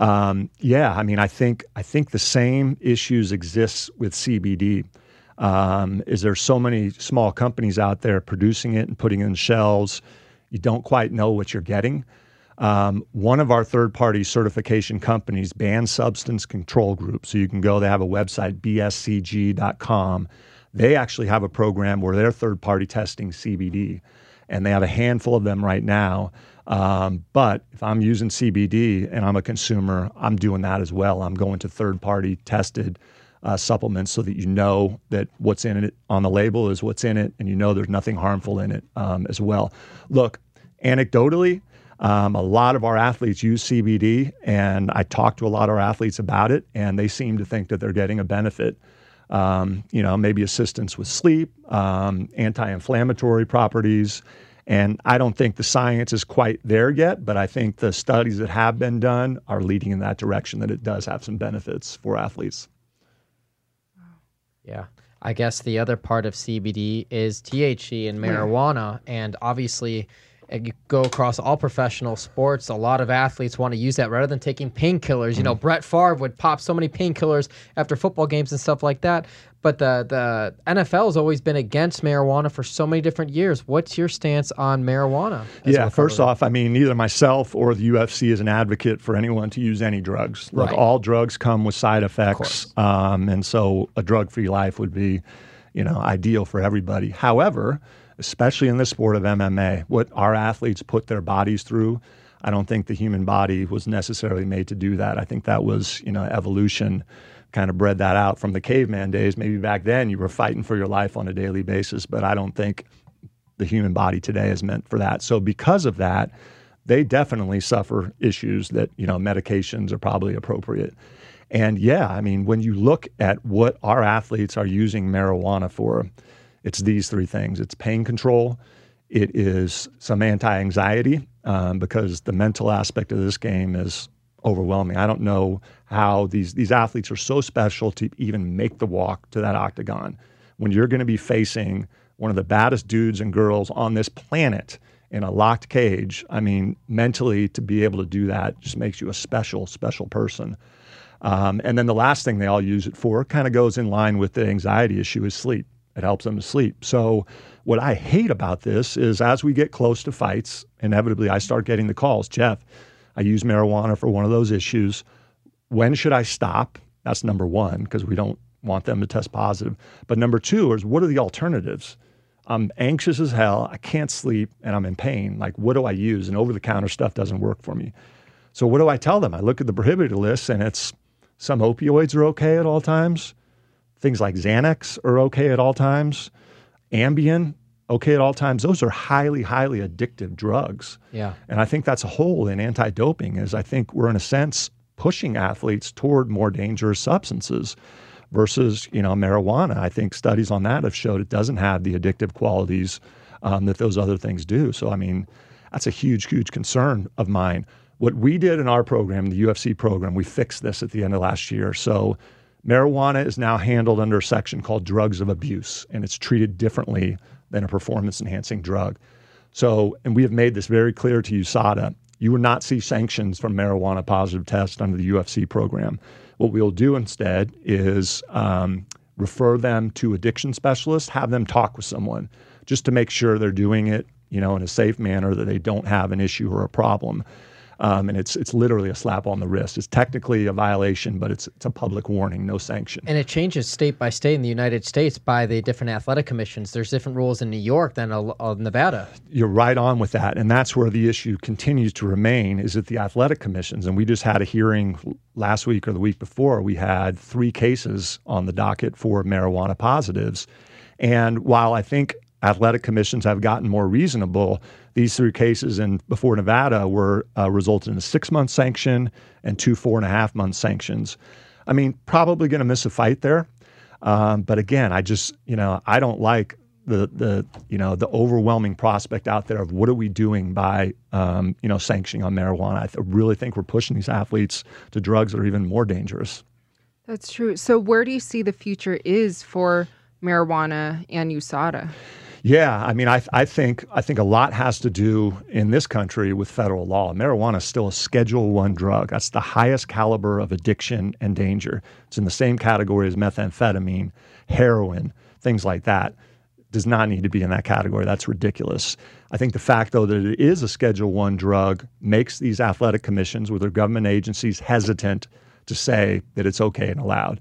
I mean, I think the same issues exist with CBD. Is there so many small companies out there producing it and putting it in shelves, you don't quite know what you're getting. One of our third-party certification companies, Banned Substance Control Group, so you can go, they have a website, bscg.com. They actually have a program where they're third-party testing CBD, and they have a handful of them right now. But if I'm using CBD and I'm a consumer, I'm doing that as well. I'm going to third-party tested supplements so that you know that what's in it on the label is what's in it, and there's nothing harmful in it as well. Look, anecdotally, a lot of our athletes use CBD, and I talk to a lot of our athletes about it, and they seem to think that they're getting a benefit. Maybe assistance with sleep, anti-inflammatory properties. And I don't think the science is quite there yet, but I think the studies that have been done are leading in that direction, that it does have some benefits for athletes. Yeah. I guess the other part of CBD is THC and marijuana. And obviously, you go across all professional sports, a lot of athletes want to use that rather than taking painkillers. Brett Favre would pop so many painkillers after football games and stuff like that. But the NFL has always been against marijuana for so many different years. What's your stance on marijuana? Yeah, first off, I mean, neither myself or the UFC is an advocate for anyone to use any drugs. Look, all drugs come with side effects. And so a drug-free life would be, ideal for everybody. However, especially in the sport of MMA, what our athletes put their bodies through, I don't think the human body was necessarily made to do that. I think that was, evolution kind of bred that out from the caveman days. Maybe back then you were fighting for your life on a daily basis, but I don't think the human body today is meant for that. So because of that, they definitely suffer issues that, medications are probably appropriate. And I mean, when you look at what our athletes are using marijuana for, it's these three things. It's pain control. It is some anti-anxiety, because the mental aspect of this game is overwhelming. I don't know how these athletes are so special to even make the walk to that octagon. When you're going to be facing one of the baddest dudes and girls on this planet in a locked cage, I mean, mentally to be able to do that just makes you a special, special person. And then the last thing they all use it for kind of goes in line with the anxiety issue is sleep. It helps them to sleep. So what I hate about this is as we get close to fights, inevitably I start getting the calls, Jeff, I use marijuana for one of those issues. When should I stop? That's number one, because we don't want them to test positive. But number two is, what are the alternatives? I'm anxious as hell. I can't sleep and I'm in pain. Like, what do I use? And over-the-counter stuff doesn't work for me. So what do I tell them? I look at the prohibited list and it's some opioids are okay at all times. Things like Xanax are okay at all times. Ambien, okay at all times. Those are highly, highly addictive drugs. Yeah. And I think that's a hole in anti-doping is I think we're in a sense pushing athletes toward more dangerous substances versus, marijuana. I think studies on that have showed it doesn't have the addictive qualities that those other things do. So, I mean, that's a huge, huge concern of mine. What we did in our program, the UFC program, we fixed this at the end of last year. So marijuana is now handled under a section called drugs of abuse, and it's treated differently than a performance-enhancing drug. So, and we have made this very clear to USADA. You will not see sanctions from marijuana positive tests under the UFC program. What we'll do instead is refer them to addiction specialists, have them talk with someone just to make sure they're doing it, in a safe manner, that they don't have an issue or a problem. And it's literally a slap on the wrist. It's technically a violation, but it's a public warning, no sanction. And it changes state by state in the United States by the different athletic commissions. There's different rules in New York than Nevada. You're right on with that. And that's where the issue continues to remain, is at the athletic commissions. And we just had a hearing last week or the week before. We had 3 cases on the docket for marijuana positives. And while I think athletic commissions have gotten more reasonable, these 3 cases before Nevada were resulted in a 6-month sanction and 2 4.5-month sanctions. I mean, probably going to miss a fight there. But again, I just, I don't like the overwhelming prospect out there of what are we doing by, sanctioning on marijuana. I really think we're pushing these athletes to drugs that are even more dangerous. That's true. So where do you see the future is for marijuana and USADA? Yeah, I mean, I think a lot has to do in this country with federal law. Marijuana is still a Schedule I drug. That's the highest caliber of addiction and danger. It's in the same category as methamphetamine, heroin, things like that. Does not need to be in that category. That's ridiculous. I think the fact, though, that it is a Schedule I drug makes these athletic commissions with their government agencies hesitant to say that it's okay and allowed.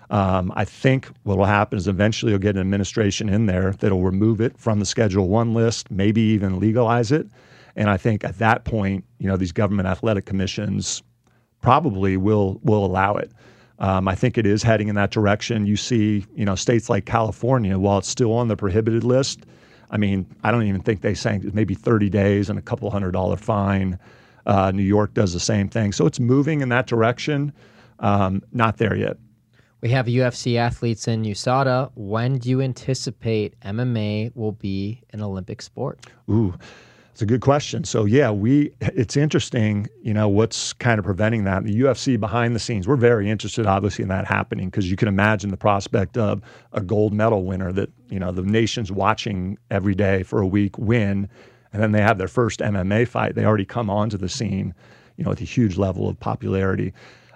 I think what will happen is eventually you'll get an administration in there that'll remove it from the Schedule I list, maybe even legalize it. And I think at that point, these government athletic commissions probably will allow it. I think it is heading in that direction. You see, states like California, while it's still on the prohibited list, I mean, I don't even think they sank maybe 30 days and a couple $100 fine. New York does the same thing. So it's moving in that direction. Not there yet. We have UFC athletes in USADA. When do you anticipate MMA will be an Olympic sport? Ooh, it's a good question. So yeah, it's interesting, what's kind of preventing that. The UFC behind the scenes, we're very interested obviously in that happening, because you can imagine the prospect of a gold medal winner that, the nation's watching every day for a week win, and then they have their first MMA fight. They already come onto the scene, with a huge level of popularity.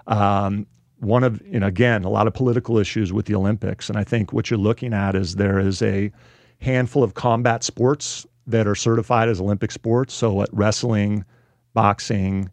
Again, a lot of political issues with the Olympics. And I think what you're looking at is there is a handful of combat sports that are certified as Olympic sports. So what, wrestling, boxing,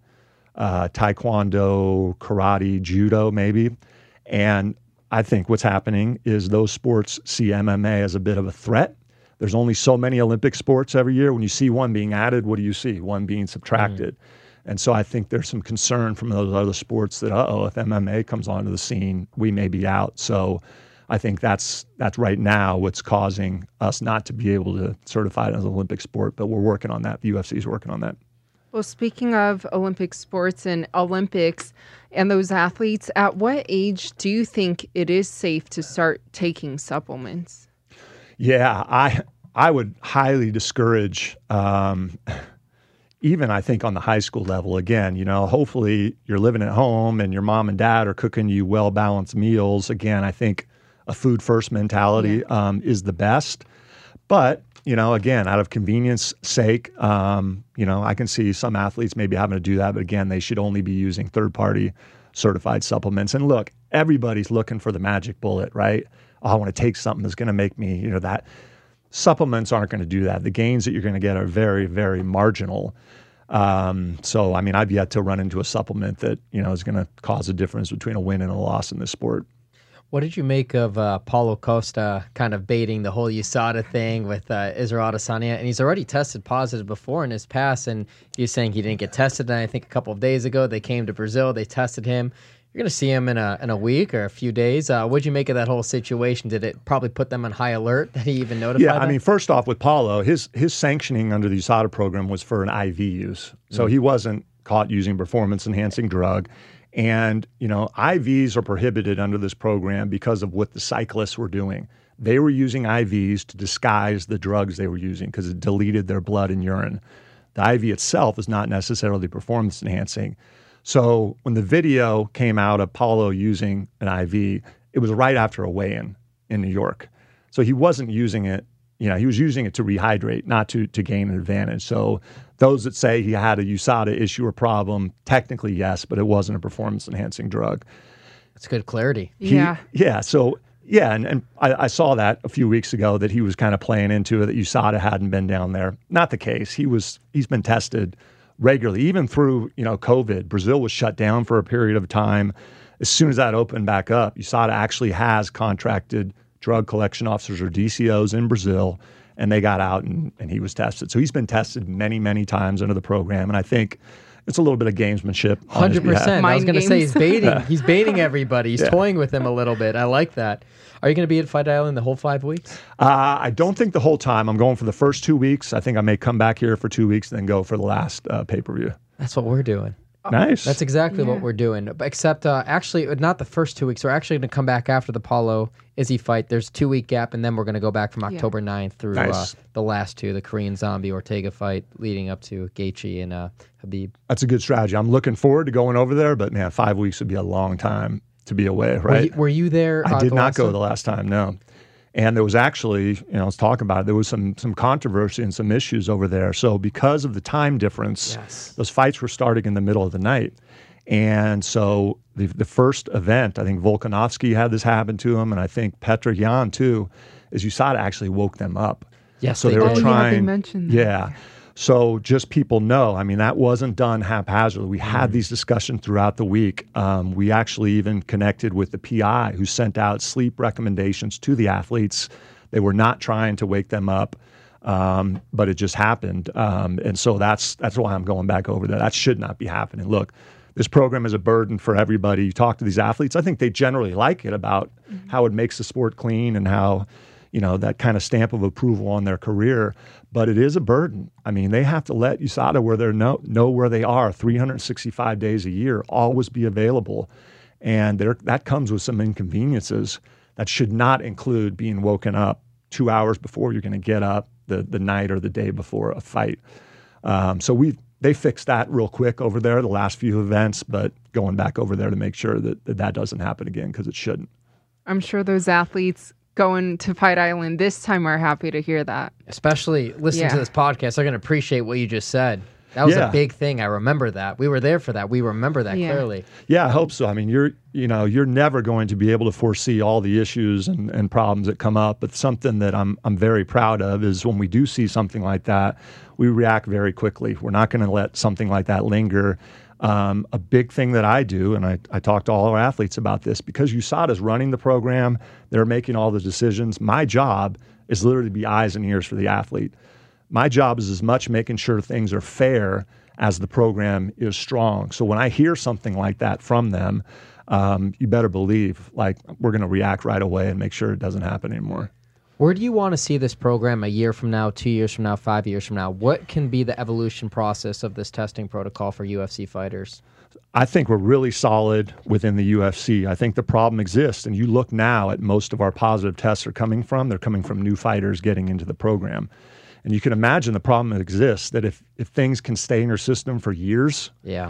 taekwondo, karate, judo, maybe. And I think what's happening is those sports see MMA as a bit of a threat. There's only so many Olympic sports every year. When you see one being added, what do you see? One being subtracted. And so I think there's some concern from those other sports that, if MMA comes onto the scene, we may be out. So I think that's right now what's causing us not to be able to certify it as an Olympic sport, but we're working on that. The UFC is working on that. Well, speaking of Olympic sports and Olympics and those athletes, at what age do you think it is safe to start taking supplements? Yeah, I would highly discourage even I think on the high school level, again, hopefully you're living at home and your mom and dad are cooking you well-balanced meals. Again, I think a food-first mentality is the best. But, again, out of convenience sake, I can see some athletes maybe having to do that. But again, they should only be using third-party certified supplements. And look, everybody's looking for the magic bullet, right? I want to take something that's going to make me, that. Supplements aren't going to do that. The gains that you're going to get are very, very marginal. So, I mean, I've yet to run into a supplement that, is going to cause a difference between a win and a loss in this sport. What did you make of Paulo Costa kind of baiting the whole USADA thing with Israel Adesanya? And he's already tested positive before in his past, and he's saying he didn't get tested. And I think a couple of days ago, they came to Brazil, they tested him. You're going to see him in a week or a few days. What'd you make of that whole situation? Did it probably put them on high alert that he even notified them? I mean, first off, with Paulo, his sanctioning under the USADA program was for an IV use. So he wasn't caught using performance-enhancing drug. And, IVs are prohibited under this program because of what the cyclists were doing. They were using IVs to disguise the drugs they were using because it deleted their blood and urine. The IV itself is not necessarily performance-enhancing. So when the video came out of Paulo using an IV, it was right after a weigh-in in New York. So he wasn't using it, he was using it to rehydrate, not to gain an advantage. So those that say he had a USADA issue or problem, technically yes, but it wasn't a performance-enhancing drug. That's good clarity. Yeah. And I saw that a few weeks ago that he was kind of playing into it, that USADA hadn't been down there. Not the case. He's been tested regularly, even through, COVID. Brazil was shut down for a period of time. As soon as that opened back up, USADA actually has contracted drug collection officers, or DCOs, in Brazil, and they got out and he was tested. So he's been tested many, many times under the program, and I think it's a little bit of gamesmanship. 100%. I was going to say he's baiting. Mind He's baiting everybody. He's toying with them a little bit. I like that. Are you going to be at Fight Island the whole 5 weeks? I don't think the whole time. I'm going for the first 2 weeks. I think I may come back here for 2 weeks and then go for the last pay-per-view. That's what we're doing. Nice. That's exactly what we're doing. Except, actually, not the first 2 weeks. We're actually going to come back after the Paulo Izzy fight. There's 2 week gap, and then we're going to go back from October 9th through the last two, the Korean Zombie Ortega fight, leading up to Gaethje and Habib. That's a good strategy. I'm looking forward to going over there, but man, 5 weeks would be a long time to be away, right? Were you there? I did not go the last time, no. And there was actually, I was talking about it, there was some controversy and some issues over there. So because of the time difference, those fights were starting in the middle of the night. And so the first event, I think Volkanovski had this happen to him, and I think Petr Yan too, is USADA actually woke them up. Yes, so they were trying. Yeah, they mentioned that. Yeah. So just people know, I mean, that wasn't done haphazardly. We had these discussions throughout the week. We actually even connected with the PI who sent out sleep recommendations to the athletes. They were not trying to wake them up, but it just happened. And so that's why I'm going back over there. That should not be happening. Look, this program is a burden for everybody. You talk to these athletes, I think they generally like it about how it makes the sport clean and how, that kind of stamp of approval on their career. But it is a burden. I mean, they have to let USADA where they know where they are 365 days a year, always be available. And that comes with some inconveniences that should not include being woken up 2 hours before you're going to get up the night or the day before a fight. So they fixed that real quick over there, the last few events, but going back over there to make sure that doesn't happen again, because it shouldn't. I'm sure those athletes going to Fight Island this time are happy to hear that. Especially listening to this podcast, they're going to appreciate what you just said. That was a big thing. I remember that. We were there for that. We remember that clearly. Yeah, I hope so. I mean, you're never going to be able to foresee all the issues and problems that come up, but something that I'm very proud of is when we do see something like that, we react very quickly. We're not going to let something like that linger. A big thing that I do, and I talk to all our athletes about this, because USADA is running the program, they're making all the decisions. My job is literally to be eyes and ears for the athlete. My job is as much making sure things are fair as the program is strong. So when I hear something like that from them, you better believe we're going to react right away and make sure it doesn't happen anymore. Where do you want to see this program a year from now, 2 years from now, 5 years from now? What can be the evolution process of this testing protocol for UFC fighters? I think we're really solid within the UFC. I think the problem exists, and you look now at most of our positive tests they're coming from new fighters getting into the program. And you can imagine the problem that exists, that if things can stay in your system for years,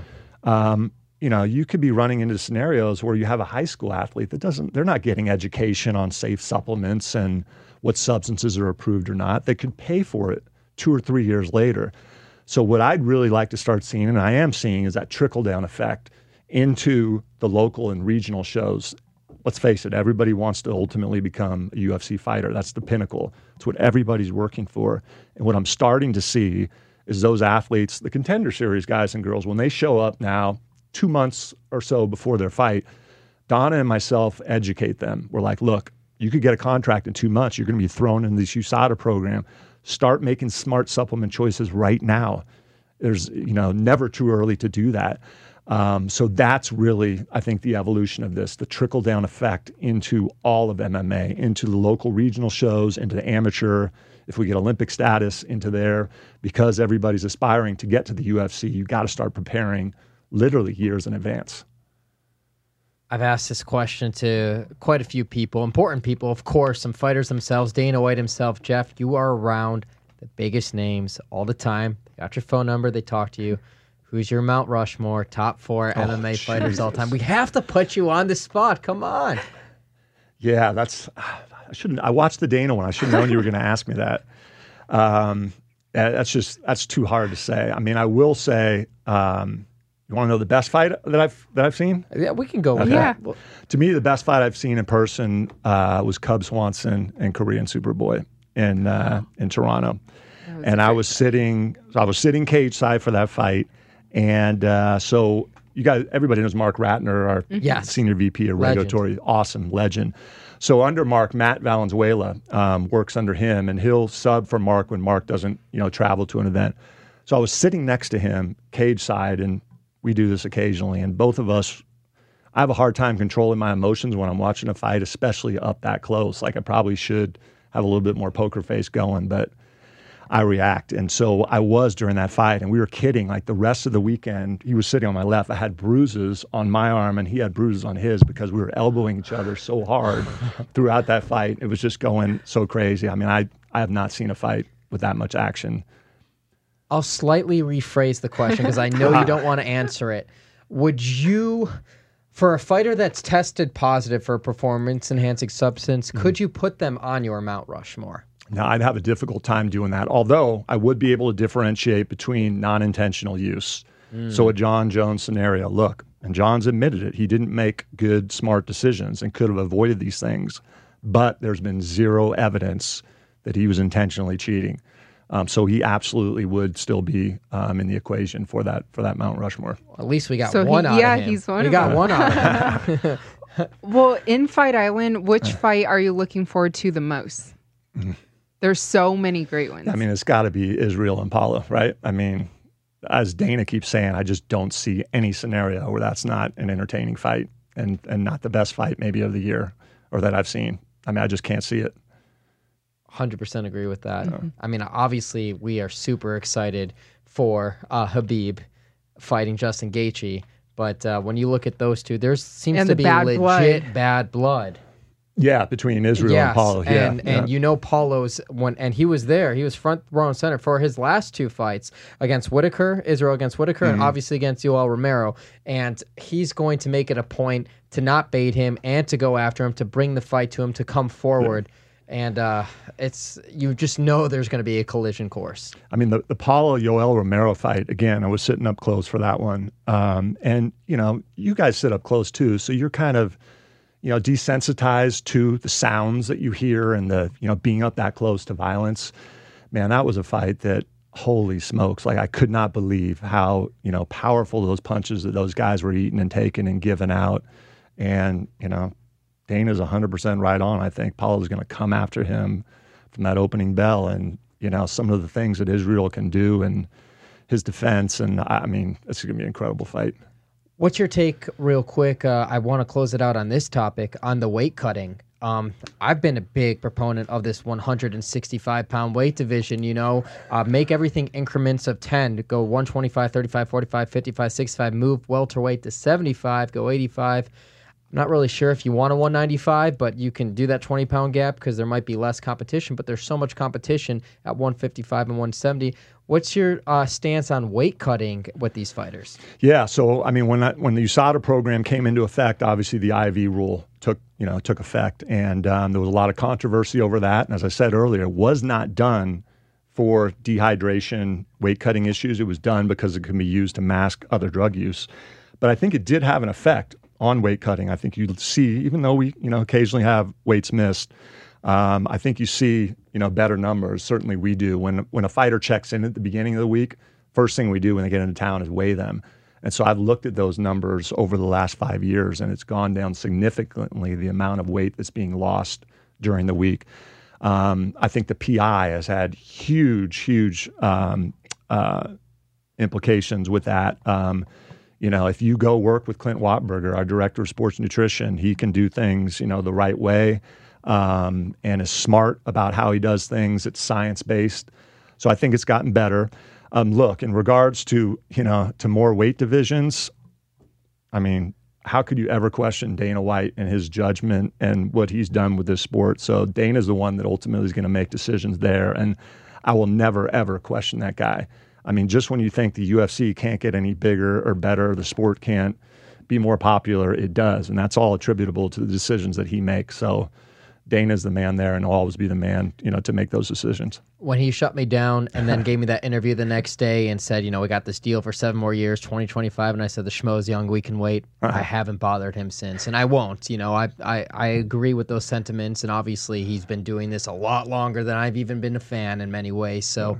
you could be running into scenarios where you have a high school athlete they're not getting education on safe supplements and what substances are approved or not. They could pay for it 2 or 3 years later. So what I'd really like to start seeing, and I am seeing, is that trickle-down effect into the local and regional shows. Let's face it, everybody wants to ultimately become a UFC fighter. That's the pinnacle. It's what everybody's working for. And what I'm starting to see is those athletes, the Contender Series guys and girls, when they show up now 2 months or so before their fight, Donna and myself educate them. We're like, look, you could get a contract in 2 months. You're going to be thrown in this USADA program. Start making smart supplement choices right now. There's, never too early to do that. So that's really, I think, the evolution of this, the trickle-down effect into all of MMA, into the local regional shows, into the amateur, if we get Olympic status, into there. Because everybody's aspiring to get to the UFC, you got to start preparing literally years in advance. I've asked this question to quite a few people, important people, of course, some fighters themselves, Dana White himself. Jeff, you are around the biggest names all the time. They got your phone number. They talk to you. Who's your Mount Rushmore, top 4 MMA fighters all time? We have to put you on the spot. Come on. Yeah, I watched the Dana one. I should have known you were going to ask me that. That's too hard to say. I mean, I will say, you want to know the best fight that I've seen? Yeah, we can go with that. Yeah. To me, the best fight I've seen in person was Cub Swanson and Korean Superboy in Toronto. And I was sitting cage side for that fight, And so you guys, everybody knows Mark Ratner, our Yes. senior VP of Legend. regulatory, awesome legend. So under Mark, Matt Valenzuela works under him, and he'll sub for Mark when Mark doesn't, travel to an event. So I was sitting next to him, cage side, and we do this occasionally, and both of us, I have a hard time controlling my emotions when I'm watching a fight, especially up that close. Like I probably should have a little bit more poker face going, but I react. And so I was during that fight, and we were kidding. Like the rest of the weekend, he was sitting on my left. I had bruises on my arm, and he had bruises on his because we were elbowing each other so hard throughout that fight. It was just going so crazy. I mean, I have not seen a fight with that much action. I'll slightly rephrase the question because I know you don't want to answer it. Would you, for a fighter that's tested positive for a performance-enhancing substance, could you put them on your Mount Rushmore? Now, I'd have a difficult time doing that, although I would be able to differentiate between non-intentional use. So a John Jones scenario, look, and John's admitted it, he didn't make good, smart decisions and could have avoided these things, but there's been zero evidence that he was intentionally cheating. So he absolutely would still be in the equation for that Mount Rushmore. At least we got So one out of him. he's one we of got them. one out of him. Well, in Fight Island, which fight are you looking forward to the most? There's so many great ones. I mean, it's got to be Israel and Paulo, right? I mean, as Dana keeps saying, I just don't see any scenario where that's not an entertaining fight and not the best fight maybe of the year or that I've seen. I mean, I just can't see it. 100% agree with that. I mean, obviously, we are super excited for Habib fighting Justin Gaethje, but when you look at those two, there seems And to the be bad legit bad blood. Yeah, between Israel and Paulo. Yeah, And Paulo's and he was there. He was front row and center for his last two fights against Whitaker, Israel against Whitaker, and obviously against Yoel Romero. And he's going to make it a point to not bait him and to go after him, to bring the fight to him, to come forward. And you just know there's going to be a collision course. I mean, the Paulo Yoel Romero fight, again, I was sitting up close for that one. And, you guys sit up close too. So you're kind of, desensitized to the sounds that you hear and the, being up that close to violence. Man, that was a fight that, holy smokes, like I could not believe how, powerful those punches that those guys were eating and taking and giving out. And, Dana's 100% right on. I think Paulo's going to come after him from that opening bell. And, some of the things that Israel can do and his defense. And I mean, it's going to be an incredible fight. What's your take, real quick? I want to close it out on this topic, on the weight cutting. I've been a big proponent of this 165-pound weight division, make everything increments of 10, to go 125, 35, 45, 55, 65, move welterweight to 75, go 85. I'm not really sure if you want a 195, but you can do that 20-pound gap because there might be less competition, but there's so much competition at 155 and 170. What's your stance on weight cutting with these fighters? Yeah, so I mean, when the USADA program came into effect, obviously the IV rule took effect, and there was a lot of controversy over that. And as I said earlier, it was not done for dehydration, weight cutting issues. It was done because it can be used to mask other drug use. But I think it did have an effect on weight cutting. I think you see, even though we occasionally have weights missed, I think you see better numbers. Certainly we do. When a fighter checks in at the beginning of the week, first thing we do when they get into town is weigh them. And so I've looked at those numbers over the last 5 years, and it's gone down significantly, the amount of weight that's being lost during the week. I think the PI has had huge implications with that. If you go work with Clint Watberger, our director of sports nutrition, he can do things, the right way, and is smart about how he does things. It's science-based. So I think it's gotten better. Look, in regards to, to more weight divisions, I mean, how could you ever question Dana White and his judgment and what he's done with this sport? So Dana's the one that ultimately is going to make decisions there. And I will never, ever question that guy. I mean, just when you think the UFC can't get any bigger or better, the sport can't be more popular, it does. And that's all attributable to the decisions that he makes. So Dana's the man there and will always be the man, to make those decisions. When he shut me down and then gave me that interview the next day and said, we got this deal for 7 more years, 2025, and I said, the schmo's young, we can wait. I haven't bothered him since, and I won't. I agree with those sentiments, and obviously he's been doing this a lot longer than I've even been a fan in many ways. So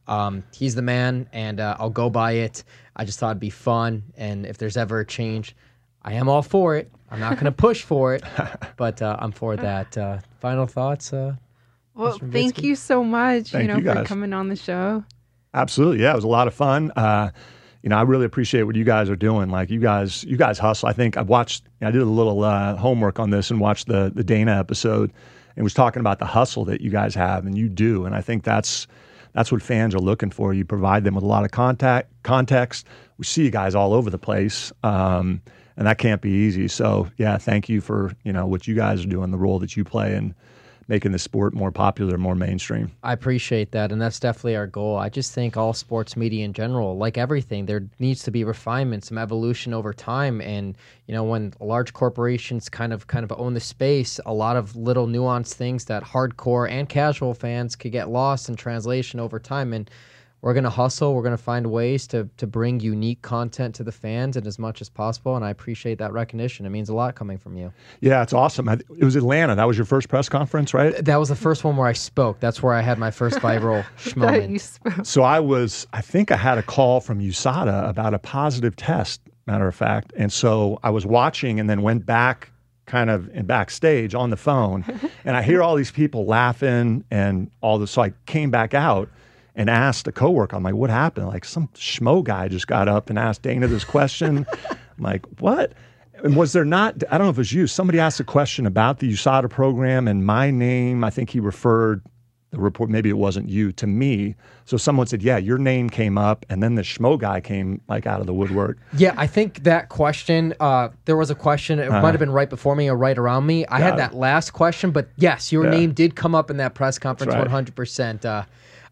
He's the man, and I'll go by it. I just thought it'd be fun, and if there's ever a change, I am all for it. I'm not going to push for it, but I'm for that. Final thoughts? Well, Mr. thank Nowitzki? you so much, Thank you for guys. coming on the show. Absolutely. Yeah, it was a lot of fun. I really appreciate what you guys are doing. Like you guys hustle. I think I did a little homework on this and watched the Dana episode and was talking about the hustle that you guys have and you do. And I think that's what fans are looking for. You provide them with a lot of context. We see you guys all over the place. And that can't be easy. So yeah, thank you for, what you guys are doing, the role that you play in making the sport more popular, more mainstream. I appreciate that, and that's definitely our goal. I just think all sports media in general, like everything, there needs to be refinement, some evolution over time. And when large corporations kind of own the space, a lot of little nuanced things that hardcore and casual fans could get lost in translation over time. And we're going to hustle. We're going to find ways to bring unique content to the fans and as much as possible. And I appreciate that recognition. It means a lot coming from you. Yeah, it's awesome. It was Atlanta. That was your first press conference, right? That was the first one where I spoke. That's where I had my first viral That moment. you spoke. So I think I had a call from USADA about a positive test, matter of fact. And so I was watching and then went back kind of in backstage on the phone. And I hear all these people laughing and all this. So I came back out and asked a coworker, I'm like, what happened? Like some schmo guy just got up and asked Dana this question. I'm like, what? And was there not, I don't know if it was you, somebody asked a question about the USADA program and my name, I think he referred the report, maybe it wasn't you, to me. So someone said, yeah, your name came up, and then the schmo guy came like out of the woodwork. Yeah, I think that question, there was a question, it might have been right before me or right around me. I had that last question, but yes, your name did come up in that press conference, right. 100%.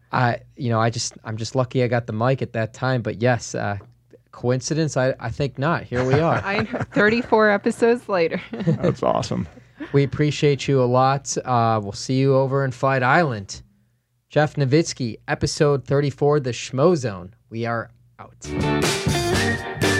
I'm just lucky I got the mic at that time. But yes, coincidence? I think not. Here we are. 34 episodes later. That's awesome. We appreciate you a lot. We'll see you over in Fight Island. Jeff Nowitzki, episode 34, The Schmo Zone. We are out.